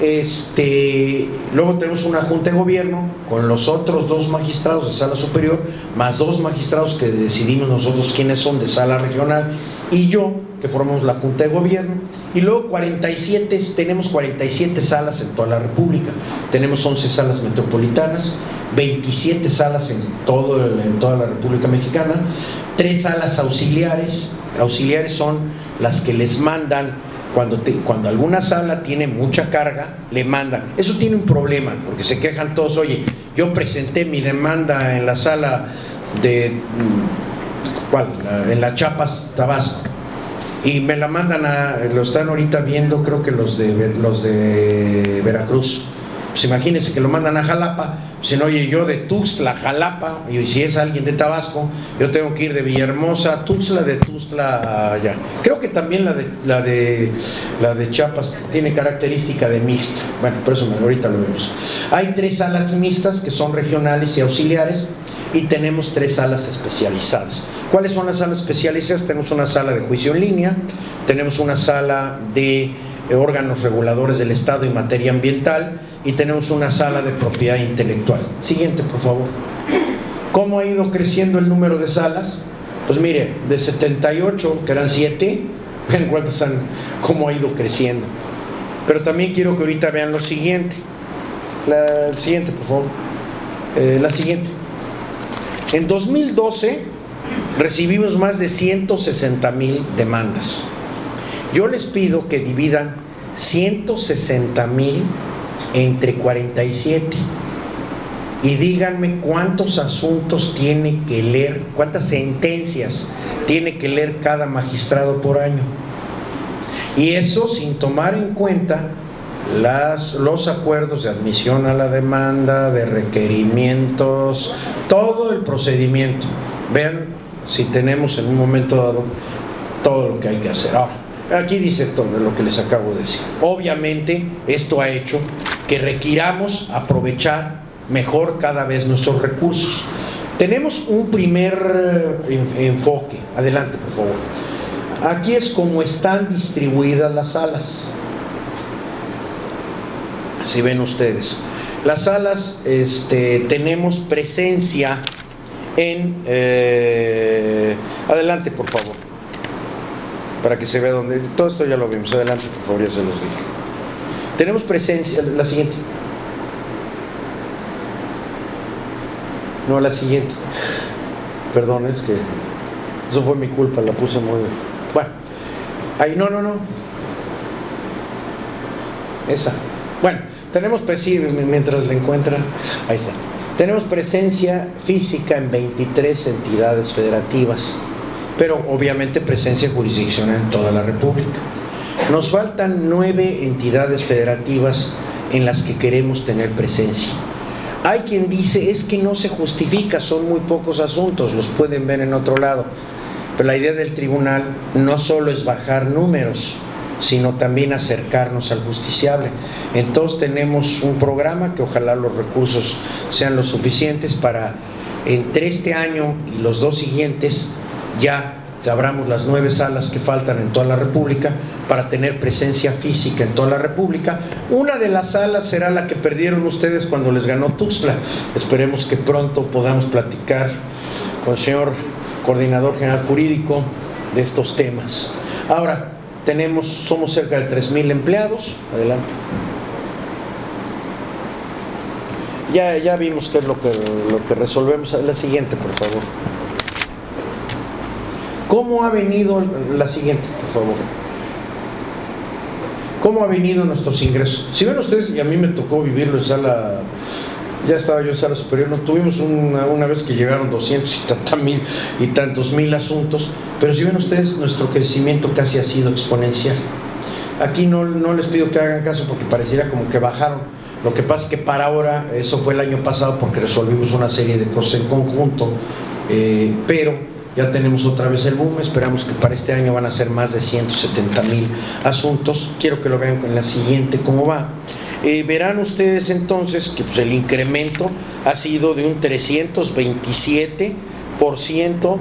S2: Este, luego tenemos una junta de gobierno con los otros dos magistrados de sala superior, más dos magistrados que decidimos nosotros quiénes son de sala regional, y yo, que formamos la junta de gobierno. Y luego cuarenta y siete, tenemos cuarenta y siete salas en toda la República, tenemos once salas metropolitanas, veintisiete salas en, todo, en toda la República Mexicana, tres salas auxiliares. Auxiliares son las que les mandan cuando, te, cuando alguna sala tiene mucha carga, le mandan. Eso tiene un problema, porque se quejan todos. Oye, yo presenté mi demanda en la sala de ¿cuál? En la Chiapas, Tabasco, y me la mandan a, lo están ahorita viendo, creo que los de los de Veracruz. Pues imagínense que lo mandan a Jalapa. Si no, oye, yo de Tuxtla a Jalapa, y si es alguien de Tabasco, yo tengo que ir de Villahermosa a Tuxtla, de Tuxtla allá. Creo que también la de la de la de Chiapas tiene característica de mixta. Bueno, por eso ahorita lo vemos. Hay tres salas mixtas que son regionales y auxiliares, y tenemos tres salas especializadas. ¿Cuáles son las salas especializadas? Tenemos una sala de juicio en línea, tenemos una sala de órganos reguladores del Estado en materia ambiental, y tenemos una sala de propiedad intelectual. Siguiente, por favor. ¿Cómo ha ido creciendo el número de salas? Pues mire, de setenta y ocho, que eran siete, ven cuántas han, cómo ha ido creciendo. Pero también quiero que ahorita vean lo siguiente. La el siguiente, por favor. Eh, la siguiente. En dos mil doce recibimos más de ciento sesenta mil demandas. Yo les pido que dividan ciento sesenta mil entre cuarenta y siete y díganme cuántos asuntos tiene que leer, cuántas sentencias tiene que leer cada magistrado por año. Y eso sin tomar en cuenta las, los acuerdos de admisión a la demanda, de requerimientos, todo el procedimiento. Vean si tenemos en un momento dado todo lo que hay que hacer. Ahora, aquí dice todo lo que les acabo de decir. Obviamente esto ha hecho que requiramos aprovechar mejor cada vez nuestros recursos. Tenemos un primer enfoque. Adelante, por favor. Aquí es como están distribuidas las salas. Si ven ustedes, las salas, este, tenemos presencia en... Eh, adelante, por favor, para que se vea dónde... Todo esto ya lo vimos. Adelante, por favor, ya se los dije. Tenemos presencia... La siguiente. No, la siguiente. Perdón, es que... Eso fue mi culpa, la puse muy... Bueno. Ahí, no, no, no. Esa. Bueno, tenemos... Sí, mientras la encuentran... Ahí está. Tenemos presencia física en veintitrés entidades federativas, pero obviamente presencia jurisdiccional en toda la República. Nos faltan nueve entidades federativas en las que queremos tener presencia. Hay quien dice, es que no se justifica, son muy pocos asuntos, los pueden ver en otro lado. Pero la idea del tribunal no solo es bajar números, sino también acercarnos al justiciable. Entonces tenemos un programa que ojalá los recursos sean lo suficientes para entre este año y los dos siguientes ya abramos las nueve salas que faltan en toda la República para tener presencia física en toda la República. Una de las salas será la que perdieron ustedes cuando les ganó Tuxtla. Esperemos que pronto podamos platicar con el señor coordinador general jurídico de estos temas. Ahora, tenemos, somos cerca de tres mil empleados. Adelante. Ya, ya vimos qué es lo que, lo que resolvemos. La siguiente, por favor. ¿Cómo ha venido la siguiente, por favor? ¿Cómo ha venido nuestros ingresos? Si ven ustedes, y a mí me tocó vivirlo en sala, ya estaba yo en sala superior, no tuvimos una, una vez que llegaron doscientos y tantos mil y tantos mil asuntos, pero si ven ustedes, nuestro crecimiento casi ha sido exponencial. Aquí no, no les pido que hagan caso porque pareciera como que bajaron. Lo que pasa es que para ahora, eso fue el año pasado porque resolvimos una serie de cosas en conjunto, eh, pero ya tenemos otra vez el boom. Esperamos que para este año van a ser más de ciento setenta mil asuntos. Quiero que lo vean con la siguiente cómo va. Eh, verán ustedes entonces que pues, el incremento ha sido de un trescientos veintisiete por ciento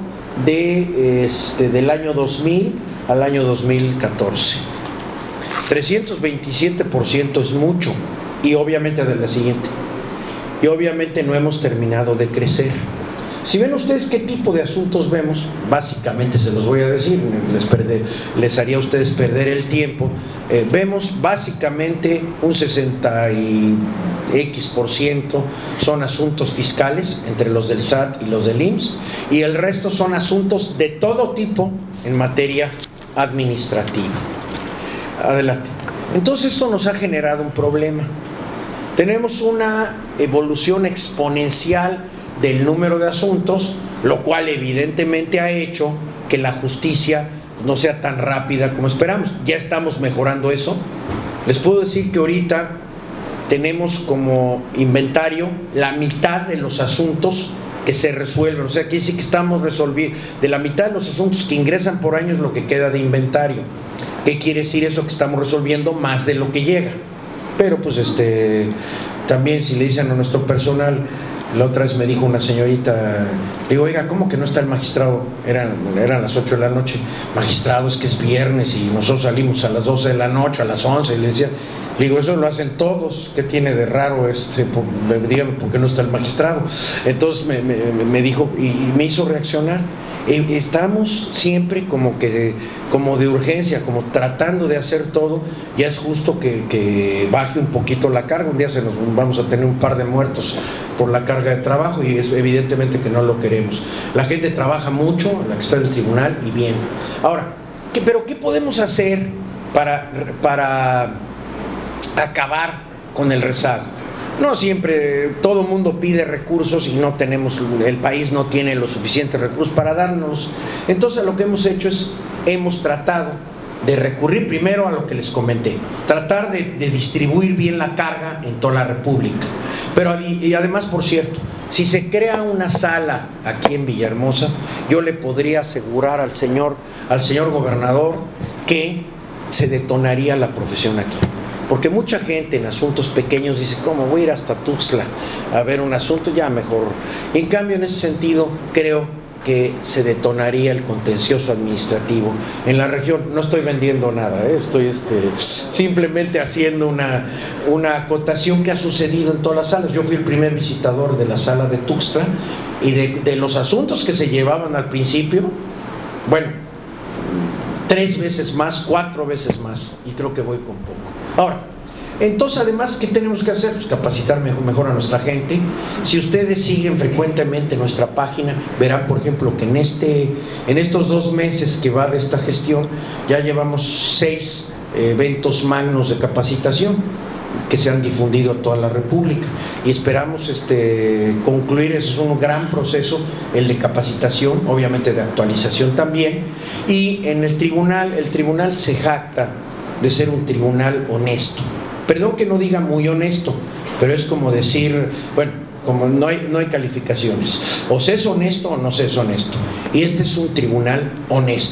S2: de, este, del año dos mil al año dos mil catorce. trescientos veintisiete por ciento es mucho, y obviamente de la siguiente. Y obviamente no hemos terminado de crecer. Si ven ustedes qué tipo de asuntos vemos, básicamente se los voy a decir, les, perder, les haría a ustedes perder el tiempo. Eh, vemos básicamente un sesenta y X por ciento son asuntos fiscales, entre los del S A T y los del I M S S, y el resto son asuntos de todo tipo en materia administrativa. Adelante. Entonces esto nos ha generado un problema. Tenemos una evolución exponencial del número de asuntos, lo cual evidentemente ha hecho que la justicia no sea tan rápida como esperamos. Ya estamos mejorando eso. Les puedo decir que ahorita tenemos como inventario la mitad de los asuntos que se resuelven, o sea, aquí sí que estamos resolviendo, de la mitad de los asuntos que ingresan por año es lo que queda de inventario. ¿Qué quiere decir eso? Que estamos resolviendo más de lo que llega. Pero pues este, también si le dicen a nuestro personal, la otra vez me dijo una señorita, digo, oiga, ¿cómo que no está el magistrado? Eran, eran las ocho de la noche. Magistrado, es que es viernes y nosotros salimos a las doce de la noche, a las once, y le decía, le digo, eso lo hacen todos, ¿qué tiene de raro? Este, por, dígame, ¿por qué no está el magistrado? Entonces me, me, me dijo, y, y me hizo reaccionar. Estamos siempre como que como de urgencia, como tratando de hacer todo. Ya es justo que, que baje un poquito la carga. Un día se nos vamos a tener un par de muertos por la carga de trabajo y es evidentemente que no lo queremos. La gente trabaja mucho, la que está en el tribunal, y bien. Ahora, ¿qué, pero qué podemos hacer para, para acabar con el rezago? No siempre, todo el mundo pide recursos y no tenemos, el país no tiene los suficientes recursos para darnos. Entonces lo que hemos hecho es, hemos tratado de recurrir primero a lo que les comenté, tratar de, de distribuir bien la carga en toda la República. Pero y además, por cierto, si se crea una sala aquí en Villahermosa, yo le podría asegurar al señor, al señor gobernador que se detonaría la profesión aquí. Porque mucha gente en asuntos pequeños dice, ¿cómo voy a ir hasta Tuxtla a ver un asunto? Ya mejor. En cambio, en ese sentido, creo que se detonaría el contencioso administrativo en la región. No estoy vendiendo nada, ¿eh? Estoy este, simplemente haciendo una, una acotación que ha sucedido en todas las salas. Yo fui el primer visitador de la sala de Tuxtla y de, de los asuntos que se llevaban al principio, bueno, tres veces más, cuatro veces más, y creo que voy con poco. Ahora, entonces además, ¿qué tenemos que hacer? Pues capacitar mejor, mejor a nuestra gente. Si ustedes siguen frecuentemente nuestra página, verán, por ejemplo, que en, este, en estos dos meses que va de esta gestión, ya llevamos seis eh, eventos magnos de capacitación que se han difundido a toda la República, y esperamos este, concluir. Ese es un gran proceso, el de capacitación, obviamente de actualización también. Y en el tribunal, el tribunal se jacta de ser un tribunal honesto. Perdón que no diga muy honesto, pero es como decir, bueno, como no hay, no hay calificaciones, o se es honesto o no se es honesto, y este es un tribunal honesto.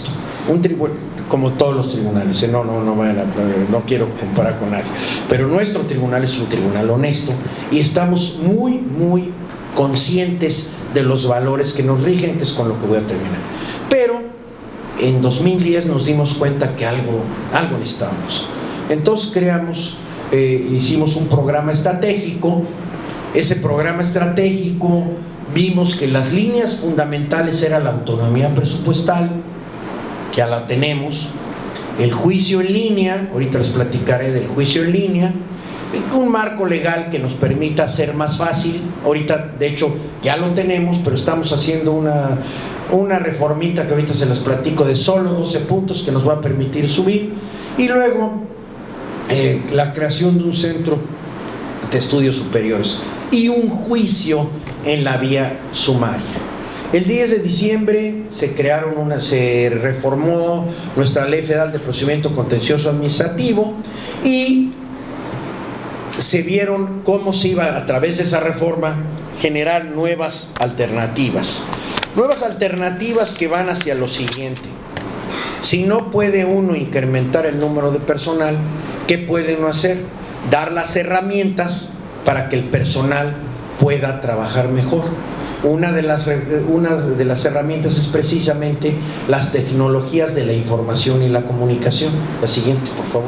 S2: un tribunal, como todos los tribunales, ¿eh? no, no, no, vayan a, no quiero comparar con nadie, pero nuestro tribunal es un tribunal honesto y estamos muy, muy conscientes de los valores que nos rigen, que es con lo que voy a terminar. Pero en dos mil diez nos dimos cuenta que algo, algo necesitábamos. Entonces creamos, eh, hicimos un programa estratégico. Ese programa estratégico vimos que las líneas fundamentales eran la autonomía presupuestal, que ya la tenemos, el juicio en línea, ahorita les platicaré del juicio en línea, un marco legal que nos permita hacer más fácil, ahorita de hecho ya lo tenemos, pero estamos haciendo una, una reformita que ahorita se las platico de solo doce puntos que nos va a permitir subir, y luego eh, la creación de un centro de estudios superiores y un juicio en la vía sumaria. El diez de diciembre se crearon una, se reformó nuestra Ley Federal de Procedimiento Contencioso Administrativo y se vieron cómo se iba a través de esa reforma generar nuevas alternativas. Nuevas alternativas que van hacia lo siguiente. Si no puede uno incrementar el número de personal, ¿qué puede uno hacer? Dar las herramientas para que el personal pueda trabajar mejor. Una de las, una de las herramientas es precisamente las tecnologías de la información y la comunicación. La siguiente, por favor.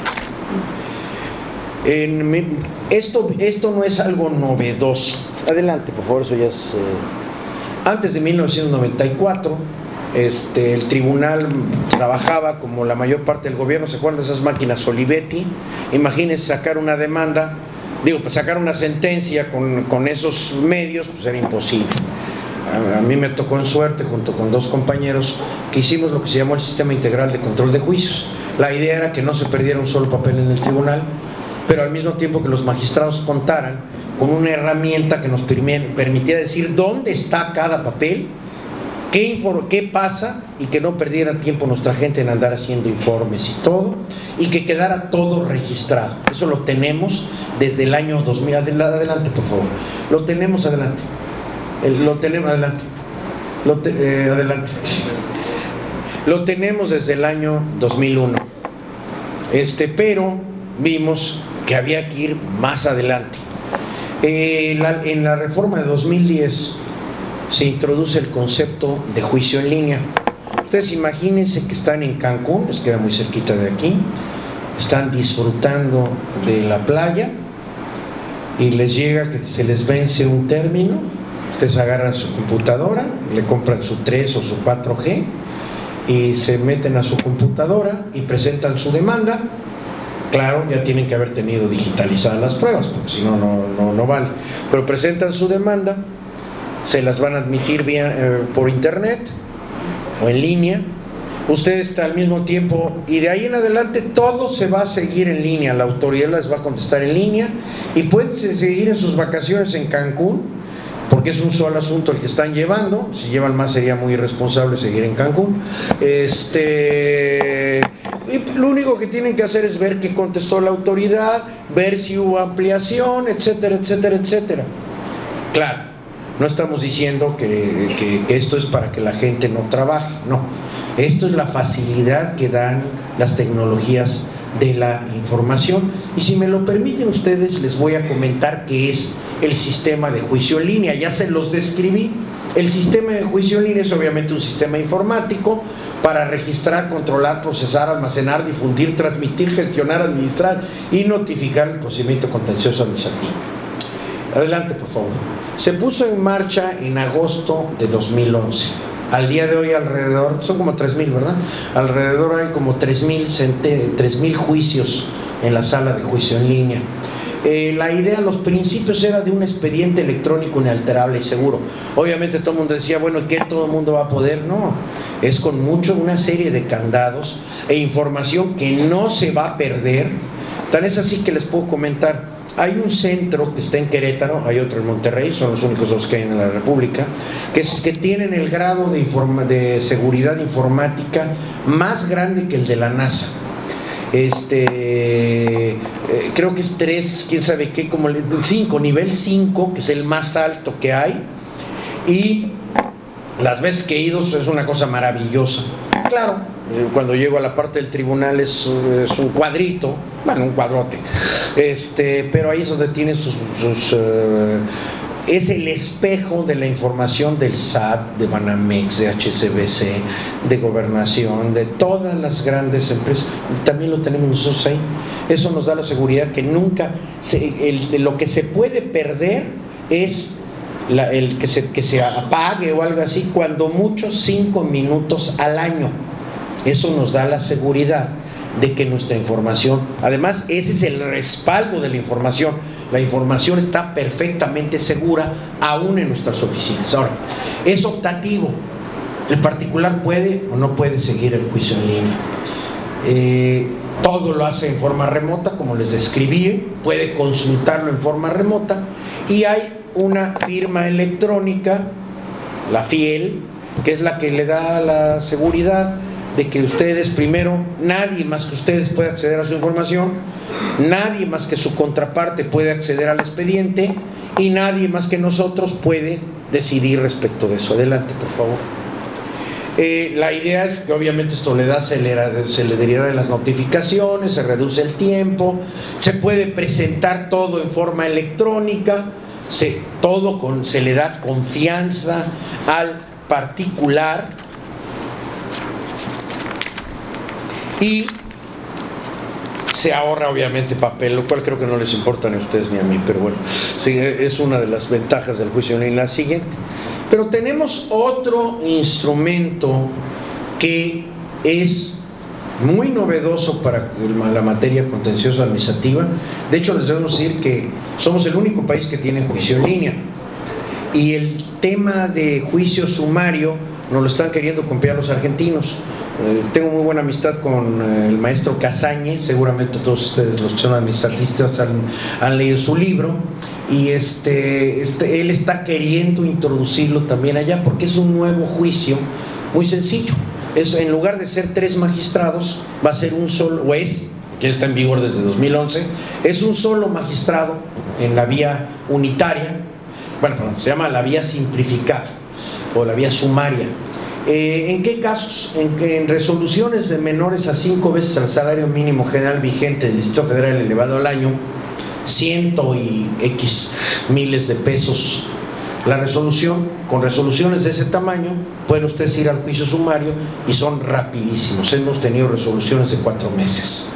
S2: En, esto, esto no es algo novedoso. Adelante, por favor, eso ya es... Eh, antes de mil novecientos noventa y cuatro, este, el tribunal trabajaba como la mayor parte del gobierno. ¿Se acuerdan de esas máquinas Olivetti? Imagínense sacar una demanda, digo, pues sacar una sentencia con, con esos medios, pues era imposible. A, a mí me tocó en suerte, junto con dos compañeros, que hicimos lo que se llamó el Sistema Integral de Control de Juicios. La idea era que no se perdiera un solo papel en el tribunal, pero al mismo tiempo que los magistrados contaran con una herramienta que nos permitiera decir dónde está cada papel, qué, qué pasa, y que no perdiera tiempo nuestra gente en andar haciendo informes y todo, y que quedara todo registrado. Eso lo tenemos desde el año dos mil. Adelante, por favor. Lo tenemos, adelante. Lo tenemos, adelante. Lo te, eh, adelante. Lo tenemos desde el año dos mil uno. Este, pero vimos que había que ir más adelante. Eh, la, en la reforma de dos mil diez se introduce el concepto de juicio en línea. Ustedes imagínense que están en Cancún, les queda muy cerquita de aquí, están disfrutando de la playa y les llega que se les vence un término. Ustedes agarran su computadora, le compran su tres o su cuatro G y se meten a su computadora y presentan su demanda. Claro, ya tienen que haber tenido digitalizadas las pruebas, porque si no, no, no, no vale. Pero presentan su demanda, se las van a admitir vía, eh, por internet o en línea. Usted está al mismo tiempo, y de ahí en adelante todo se va a seguir en línea. La autoridad les va a contestar en línea y pueden seguir en sus vacaciones en Cancún, porque es un solo asunto el que están llevando. Si llevan más sería muy irresponsable seguir en Cancún. Este... Y lo único que tienen que hacer es ver qué contestó la autoridad, ver si hubo ampliación, etcétera, etcétera, etcétera. Claro, no estamos diciendo que, que, que esto es para que la gente no trabaje, no. Esto es la facilidad que dan las tecnologías de la información. Y si me lo permiten ustedes, les voy a comentar qué es el sistema de juicio en línea. Ya se los describí. El sistema de juicio en línea es obviamente un sistema informático para registrar, controlar, procesar, almacenar, difundir, transmitir, gestionar, administrar y notificar el procedimiento contencioso administrativo. Adelante, por favor. Se puso en marcha en agosto de dos mil once. Al día de hoy alrededor, son como tres mil, ¿verdad? Alrededor hay como tres mil juicios en la sala de juicio en línea. Eh, la idea, los principios era de un expediente electrónico inalterable y seguro. Obviamente todo el mundo decía, bueno, ¿qué todo el mundo va a poder? No, es con mucho, una serie de candados e información que no se va a perder. Tan es así que les puedo comentar, hay un centro que está en Querétaro, hay otro en Monterrey, son los únicos dos que hay en la República, que, es, que tienen el grado de, informa, de seguridad informática más grande que el de la NASA. Este eh, creo que es tres, quién sabe qué, como el cinco, nivel cinco, que es el más alto que hay, y las veces que he ido es una cosa maravillosa. Claro, Cuando llego a la parte del tribunal es, es un cuadrito, bueno, un cuadrote, este, pero ahí es donde tiene sus... sus uh, es el espejo de la información del S A T, de Banamex, de H S B C, de Gobernación, de todas las grandes empresas. También lo tenemos nosotros ahí. Eso nos da la seguridad que nunca, se, el, lo que se puede perder es la, el que se, que se apague o algo así, cuando mucho cinco minutos al año. Eso nos da la seguridad de que nuestra información, además ese es el respaldo de la información, la información está perfectamente segura aún en nuestras oficinas. Ahora, es optativo, el particular puede o no puede seguir el juicio en línea. Eh, todo lo hace en forma remota, como les describí, puede consultarlo en forma remota, y hay una firma electrónica, la FIEL, que es la que le da la seguridad de que ustedes, primero, nadie más que ustedes puede acceder a su información, nadie más que su contraparte puede acceder al expediente, y nadie más que nosotros puede decidir respecto de eso. Adelante, por favor. Eh, la idea es que obviamente esto le da celeridad de las notificaciones, se reduce el tiempo, se puede presentar todo en forma electrónica, se, todo con, se le da confianza al particular, y se ahorra obviamente papel, lo cual creo que no les importa ni a ustedes ni a mí, pero bueno, sí, es una de las ventajas del juicio en la siguiente. Pero tenemos otro instrumento que es muy novedoso para la materia contenciosa administrativa. De hecho, les debemos decir que somos el único país que tiene juicio en línea, y el tema de juicio sumario nos lo están queriendo copiar los argentinos. Eh, tengo muy buena amistad con eh, el maestro Casañe, seguramente todos ustedes, los que son administratistas, han, han leído su libro, y este, este, él está queriendo introducirlo también allá, porque es un nuevo juicio muy sencillo. Es, en lugar de ser tres magistrados, va a ser un solo, o es, que está en vigor desde dos mil once, es un solo magistrado en la vía unitaria, bueno, perdón, se llama la vía simplificada o la vía sumaria. Eh, ¿En qué casos? En, en resoluciones de menores a cinco veces el salario mínimo general vigente del Distrito Federal elevado al año, ciento y X miles de pesos la resolución. Con resoluciones de ese tamaño pueden ustedes ir al juicio sumario y son rapidísimos. Hemos tenido resoluciones de cuatro meses,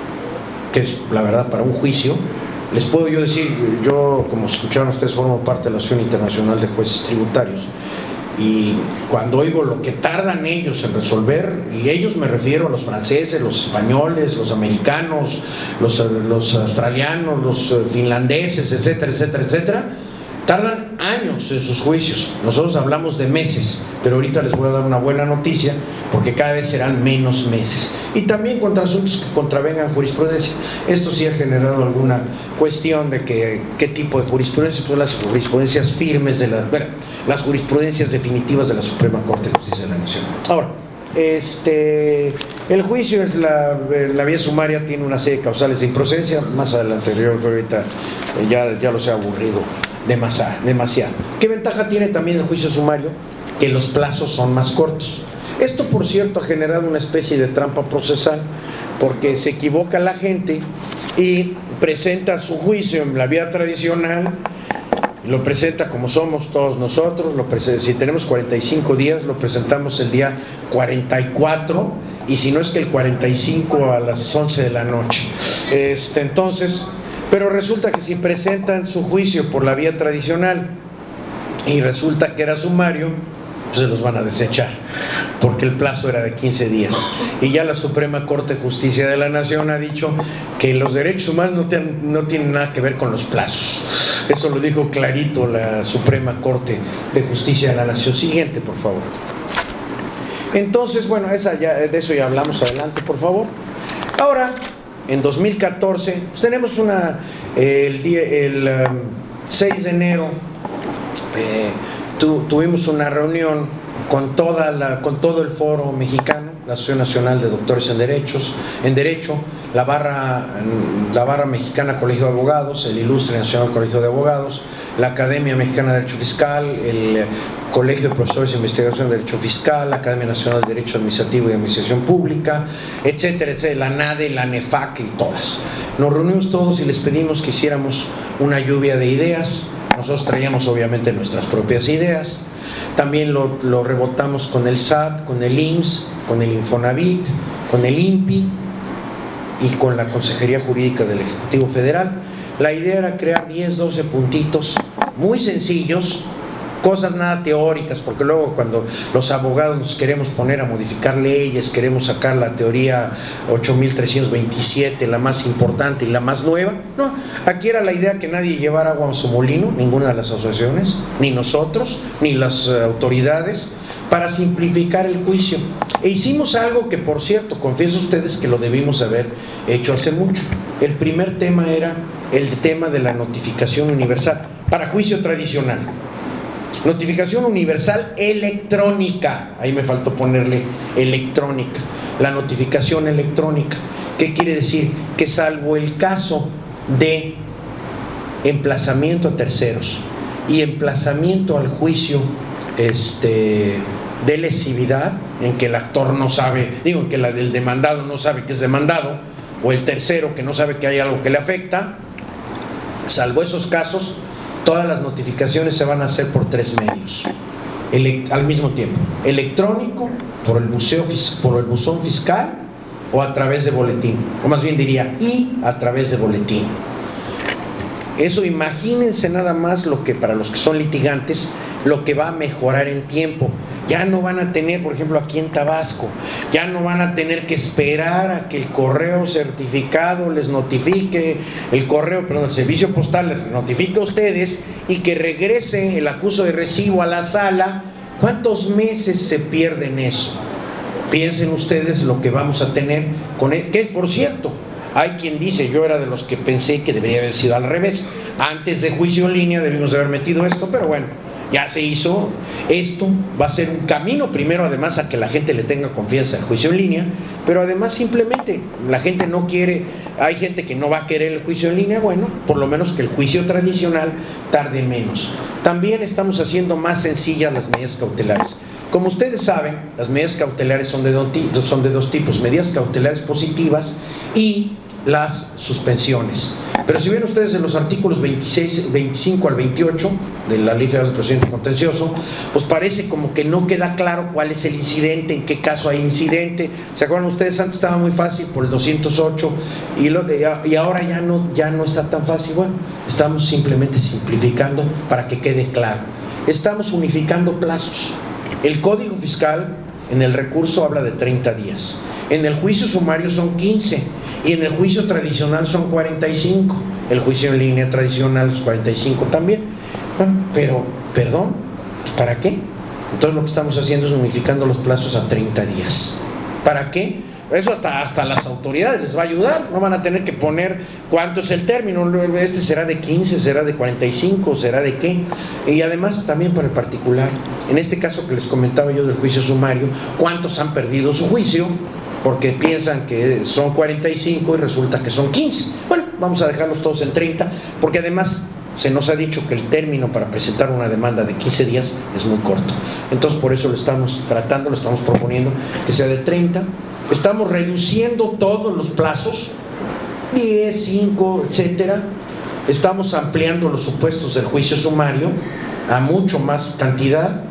S2: que es la verdad para un juicio. Les puedo yo decir, yo, como escucharon ustedes, formo parte de la Asociación Internacional de Jueces Tributarios, y cuando oigo lo que tardan ellos en resolver, y ellos me refiero a los franceses, los españoles, los americanos, los, los australianos, los finlandeses, etcétera, etcétera, etcétera, tardan años en sus juicios. Nosotros hablamos de meses, pero ahorita les voy a dar una buena noticia, porque cada vez serán menos meses. Y también contra asuntos que contravengan jurisprudencia. Esto sí ha generado alguna cuestión de que, qué tipo de jurisprudencia, pues las jurisprudencias firmes de la, bueno, las jurisprudencias definitivas de la Suprema Corte de Justicia de la Nación. Ahora, este, el juicio es la, la vía sumaria, tiene una serie de causales de improcedencia. Más adelante, yo ahorita ya, ya los he aburrido demasiado, demasiado. ¿Qué ventaja tiene también el juicio sumario? Que los plazos son más cortos. Esto, por cierto, ha generado una especie de trampa procesal, porque se equivoca la gente y presenta su juicio en la vía tradicional, lo presenta como somos todos nosotros, lo si tenemos cuarenta y cinco días, lo presentamos el día cuarenta y cuatro, y si no es que el cuarenta y cinco a las once de la noche. Este, entonces, pero resulta que si presentan su juicio por la vía tradicional y resulta que era sumario, pues se los van a desechar, porque el plazo era de quince días. Y ya la Suprema Corte de Justicia de la Nación ha dicho que los derechos humanos no, te, no tienen nada que ver con los plazos. Eso lo dijo clarito la Suprema Corte de Justicia de la Nación. Siguiente, por favor. Entonces, bueno, esa ya, de eso ya hablamos. Adelante, por favor. Ahora, en dos mil catorce, pues tenemos una, eh, el, día, el um, seis de enero, eh, tu, tuvimos una reunión con, toda la, con todo el foro mexicano, la Asociación Nacional de Doctores en Derechos, en Derecho, la barra, la barra mexicana Colegio de Abogados, el Ilustre Nacional Colegio de Abogados, la Academia Mexicana de Derecho Fiscal, el Colegio de Profesores de Investigación de Derecho Fiscal, la Academia Nacional de Derecho Administrativo y Administración Pública, etcétera, etcétera, la NADE, la NEFAC y todas. Nos reunimos todos y les pedimos que hiciéramos una lluvia de ideas. Nosotros traíamos obviamente nuestras propias ideas. También lo, lo rebotamos con el S A T, con el I M S S, con el Infonavit, con el I N P I y con la Consejería Jurídica del Ejecutivo Federal. La idea era crear diez, doce puntitos muy sencillos, cosas nada teóricas, porque luego cuando los abogados nos queremos poner a modificar leyes, queremos sacar la teoría ocho mil trescientos veintisiete, la más importante y la más nueva, no, aquí era la idea que nadie llevara agua a su molino, ninguna de las asociaciones, ni nosotros, ni las uh, autoridades, para simplificar el juicio. E hicimos algo que, por cierto, confieso a ustedes que lo debimos haber hecho hace mucho. El primer tema era el tema de la notificación universal para juicio tradicional. Notificación universal electrónica, ahí me faltó ponerle electrónica, la notificación electrónica. ¿Qué quiere decir? Que salvo el caso de emplazamiento a terceros y emplazamiento al juicio este, de lesividad, en que el actor no sabe, digo, en que la del demandado no sabe que es demandado, o el tercero que no sabe que hay algo que le afecta, salvo esos casos, todas las notificaciones se van a hacer por tres medios Ele al mismo tiempo: electrónico, por el, buceo, por el buzón fiscal, o a través de boletín, o más bien diría y a través de boletín. Eso, imagínense nada más lo que, para los que son litigantes, lo que va a mejorar en tiempo. Ya no van a tener, por ejemplo, aquí en Tabasco, ya no van a tener que esperar a que el correo certificado les notifique, el correo, perdón, el servicio postal les notifique a ustedes y que regrese el acuso de recibo a la sala. ¿Cuántos meses se pierden eso? Piensen ustedes lo que vamos a tener con él, que por cierto, hay quien dice, yo era de los que pensé que debería haber sido al revés. Antes de juicio en línea debimos haber metido esto, pero bueno, ya se hizo. Esto va a ser un camino, primero, además, a que la gente le tenga confianza al juicio en línea, pero además simplemente la gente no quiere, hay gente que no va a querer el juicio en línea, bueno, por lo menos que el juicio tradicional tarde menos. También estamos haciendo más sencillas las medidas cautelares. Como ustedes saben, las medidas cautelares son de, dos, son de dos tipos: medidas cautelares positivas y las suspensiones. Pero si ven ustedes en los artículos veintiséis, veinticinco al veintiocho de la Ley Federal del Procedimiento Contencioso, pues parece como que no queda claro cuál es el incidente, en qué caso hay incidente. ¿Se acuerdan ustedes? Antes estaba muy fácil por el doscientos ocho y, lo, y ahora ya no, ya no está tan fácil. Bueno, estamos simplemente simplificando para que quede claro. Estamos unificando plazos. El Código Fiscal en el recurso habla de treinta días, en el juicio sumario son quince y en el juicio tradicional son cuarenta y cinco. El juicio en línea tradicional es cuarenta y cinco también. Bueno, pero, perdón, ¿para qué? Entonces lo que estamos haciendo es unificando los plazos a treinta días. ¿Para qué? Eso hasta, hasta las autoridades les va a ayudar. No van a tener que poner cuánto es el término. Este será de quince, será de cuarenta y cinco, será de qué. Y además también para el particular. En este caso que les comentaba yo del juicio sumario, ¿cuántos han perdido su juicio? Porque piensan que son cuarenta y cinco y resulta que son quince. Bueno, vamos a dejarlos todos en treinta, porque además se nos ha dicho que el término para presentar una demanda de quince días es muy corto. Entonces por eso lo estamos tratando, lo estamos proponiendo que sea de treinta. Estamos reduciendo todos los plazos, diez, cinco, etcétera. Estamos ampliando los supuestos del juicio sumario a mucho más cantidad.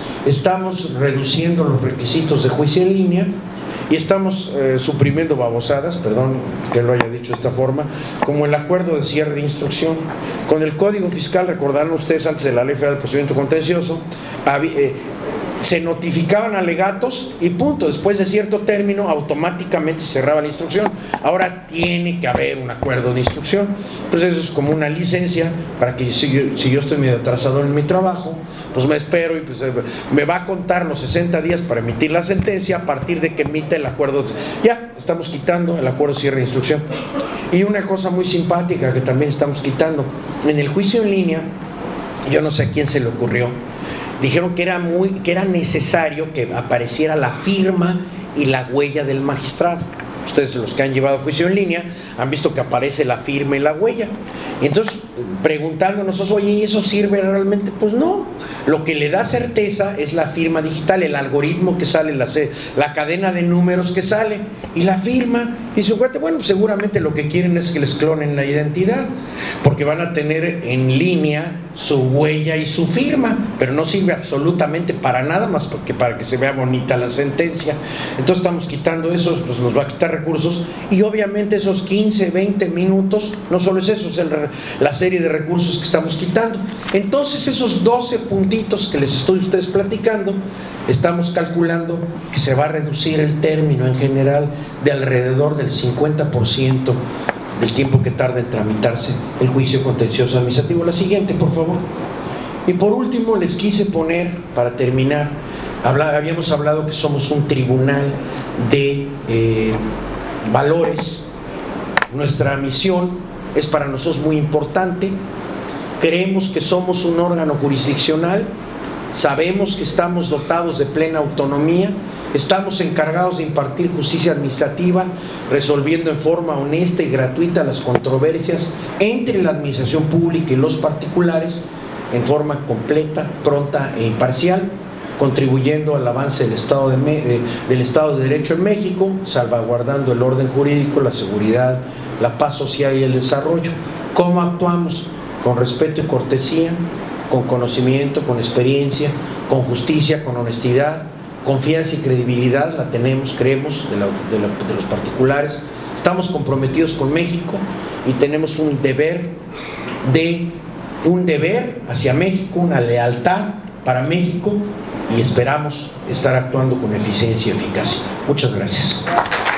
S2: Estamos reduciendo los requisitos de juicio en línea y estamos eh, suprimiendo babosadas, perdón que lo haya dicho de esta forma, como el acuerdo de cierre de instrucción. Con el Código Fiscal, recordarán ustedes, antes de la Ley Federal del Procedimiento Contencioso, había, eh, se notificaban alegatos y punto, después de cierto término automáticamente se cerraba la instrucción. Ahora tiene que haber un acuerdo de instrucción. Pues eso es como una licencia para que si yo, si yo estoy medio atrasado en mi trabajo, pues me espero y pues me va a contar los sesenta días para emitir la sentencia a partir de que emita el acuerdo. Ya estamos quitando el acuerdo de cierre de instrucción. Y una cosa muy simpática que también estamos quitando, en el juicio en línea, yo no sé a quién se le ocurrió, dijeron que era muy, que era necesario que apareciera la firma y la huella del magistrado. Ustedes, los que han llevado juicio en línea, han visto que aparece la firma y la huella. Y entonces preguntándonos, oye, ¿y eso sirve realmente? Pues no. Lo que le da certeza es la firma digital, el algoritmo que sale, la, la cadena de números que sale, y la firma. Y su cuate, bueno, seguramente lo que quieren es que les clonen la identidad, porque van a tener en línea su huella y su firma, pero no sirve absolutamente para nada más que para que se vea bonita la sentencia. Entonces estamos quitando eso, pues nos va a quitar recursos, y obviamente esos quince, veinte minutos, no solo es eso, es el, la serie de recursos que estamos quitando. Entonces esos doce puntitos que les estoy a ustedes platicando, estamos calculando que se va a reducir el término en general de alrededor del cincuenta por ciento del tiempo que tarda en tramitarse el juicio contencioso administrativo. La siguiente, por favor. Y por último, les quise poner, para terminar, habla, habíamos hablado que somos un tribunal de eh, valores. Nuestra misión es para nosotros muy importante. Creemos que somos un órgano jurisdiccional, sabemos que estamos dotados de plena autonomía, estamos encargados de impartir justicia administrativa, resolviendo en forma honesta y gratuita las controversias entre la administración pública y los particulares, en forma completa, pronta e imparcial, contribuyendo al avance del Estado de, de, del Estado de Derecho en México, salvaguardando el orden jurídico, la seguridad, la paz social y el desarrollo. ¿Cómo actuamos? Con respeto y cortesía, con conocimiento, con experiencia, con justicia, con honestidad, confianza y credibilidad la tenemos, creemos, de, la, de, la, de los particulares. Estamos comprometidos con México y tenemos un deber de un deber hacia México, una lealtad para México, y esperamos estar actuando con eficiencia y eficacia. Muchas gracias.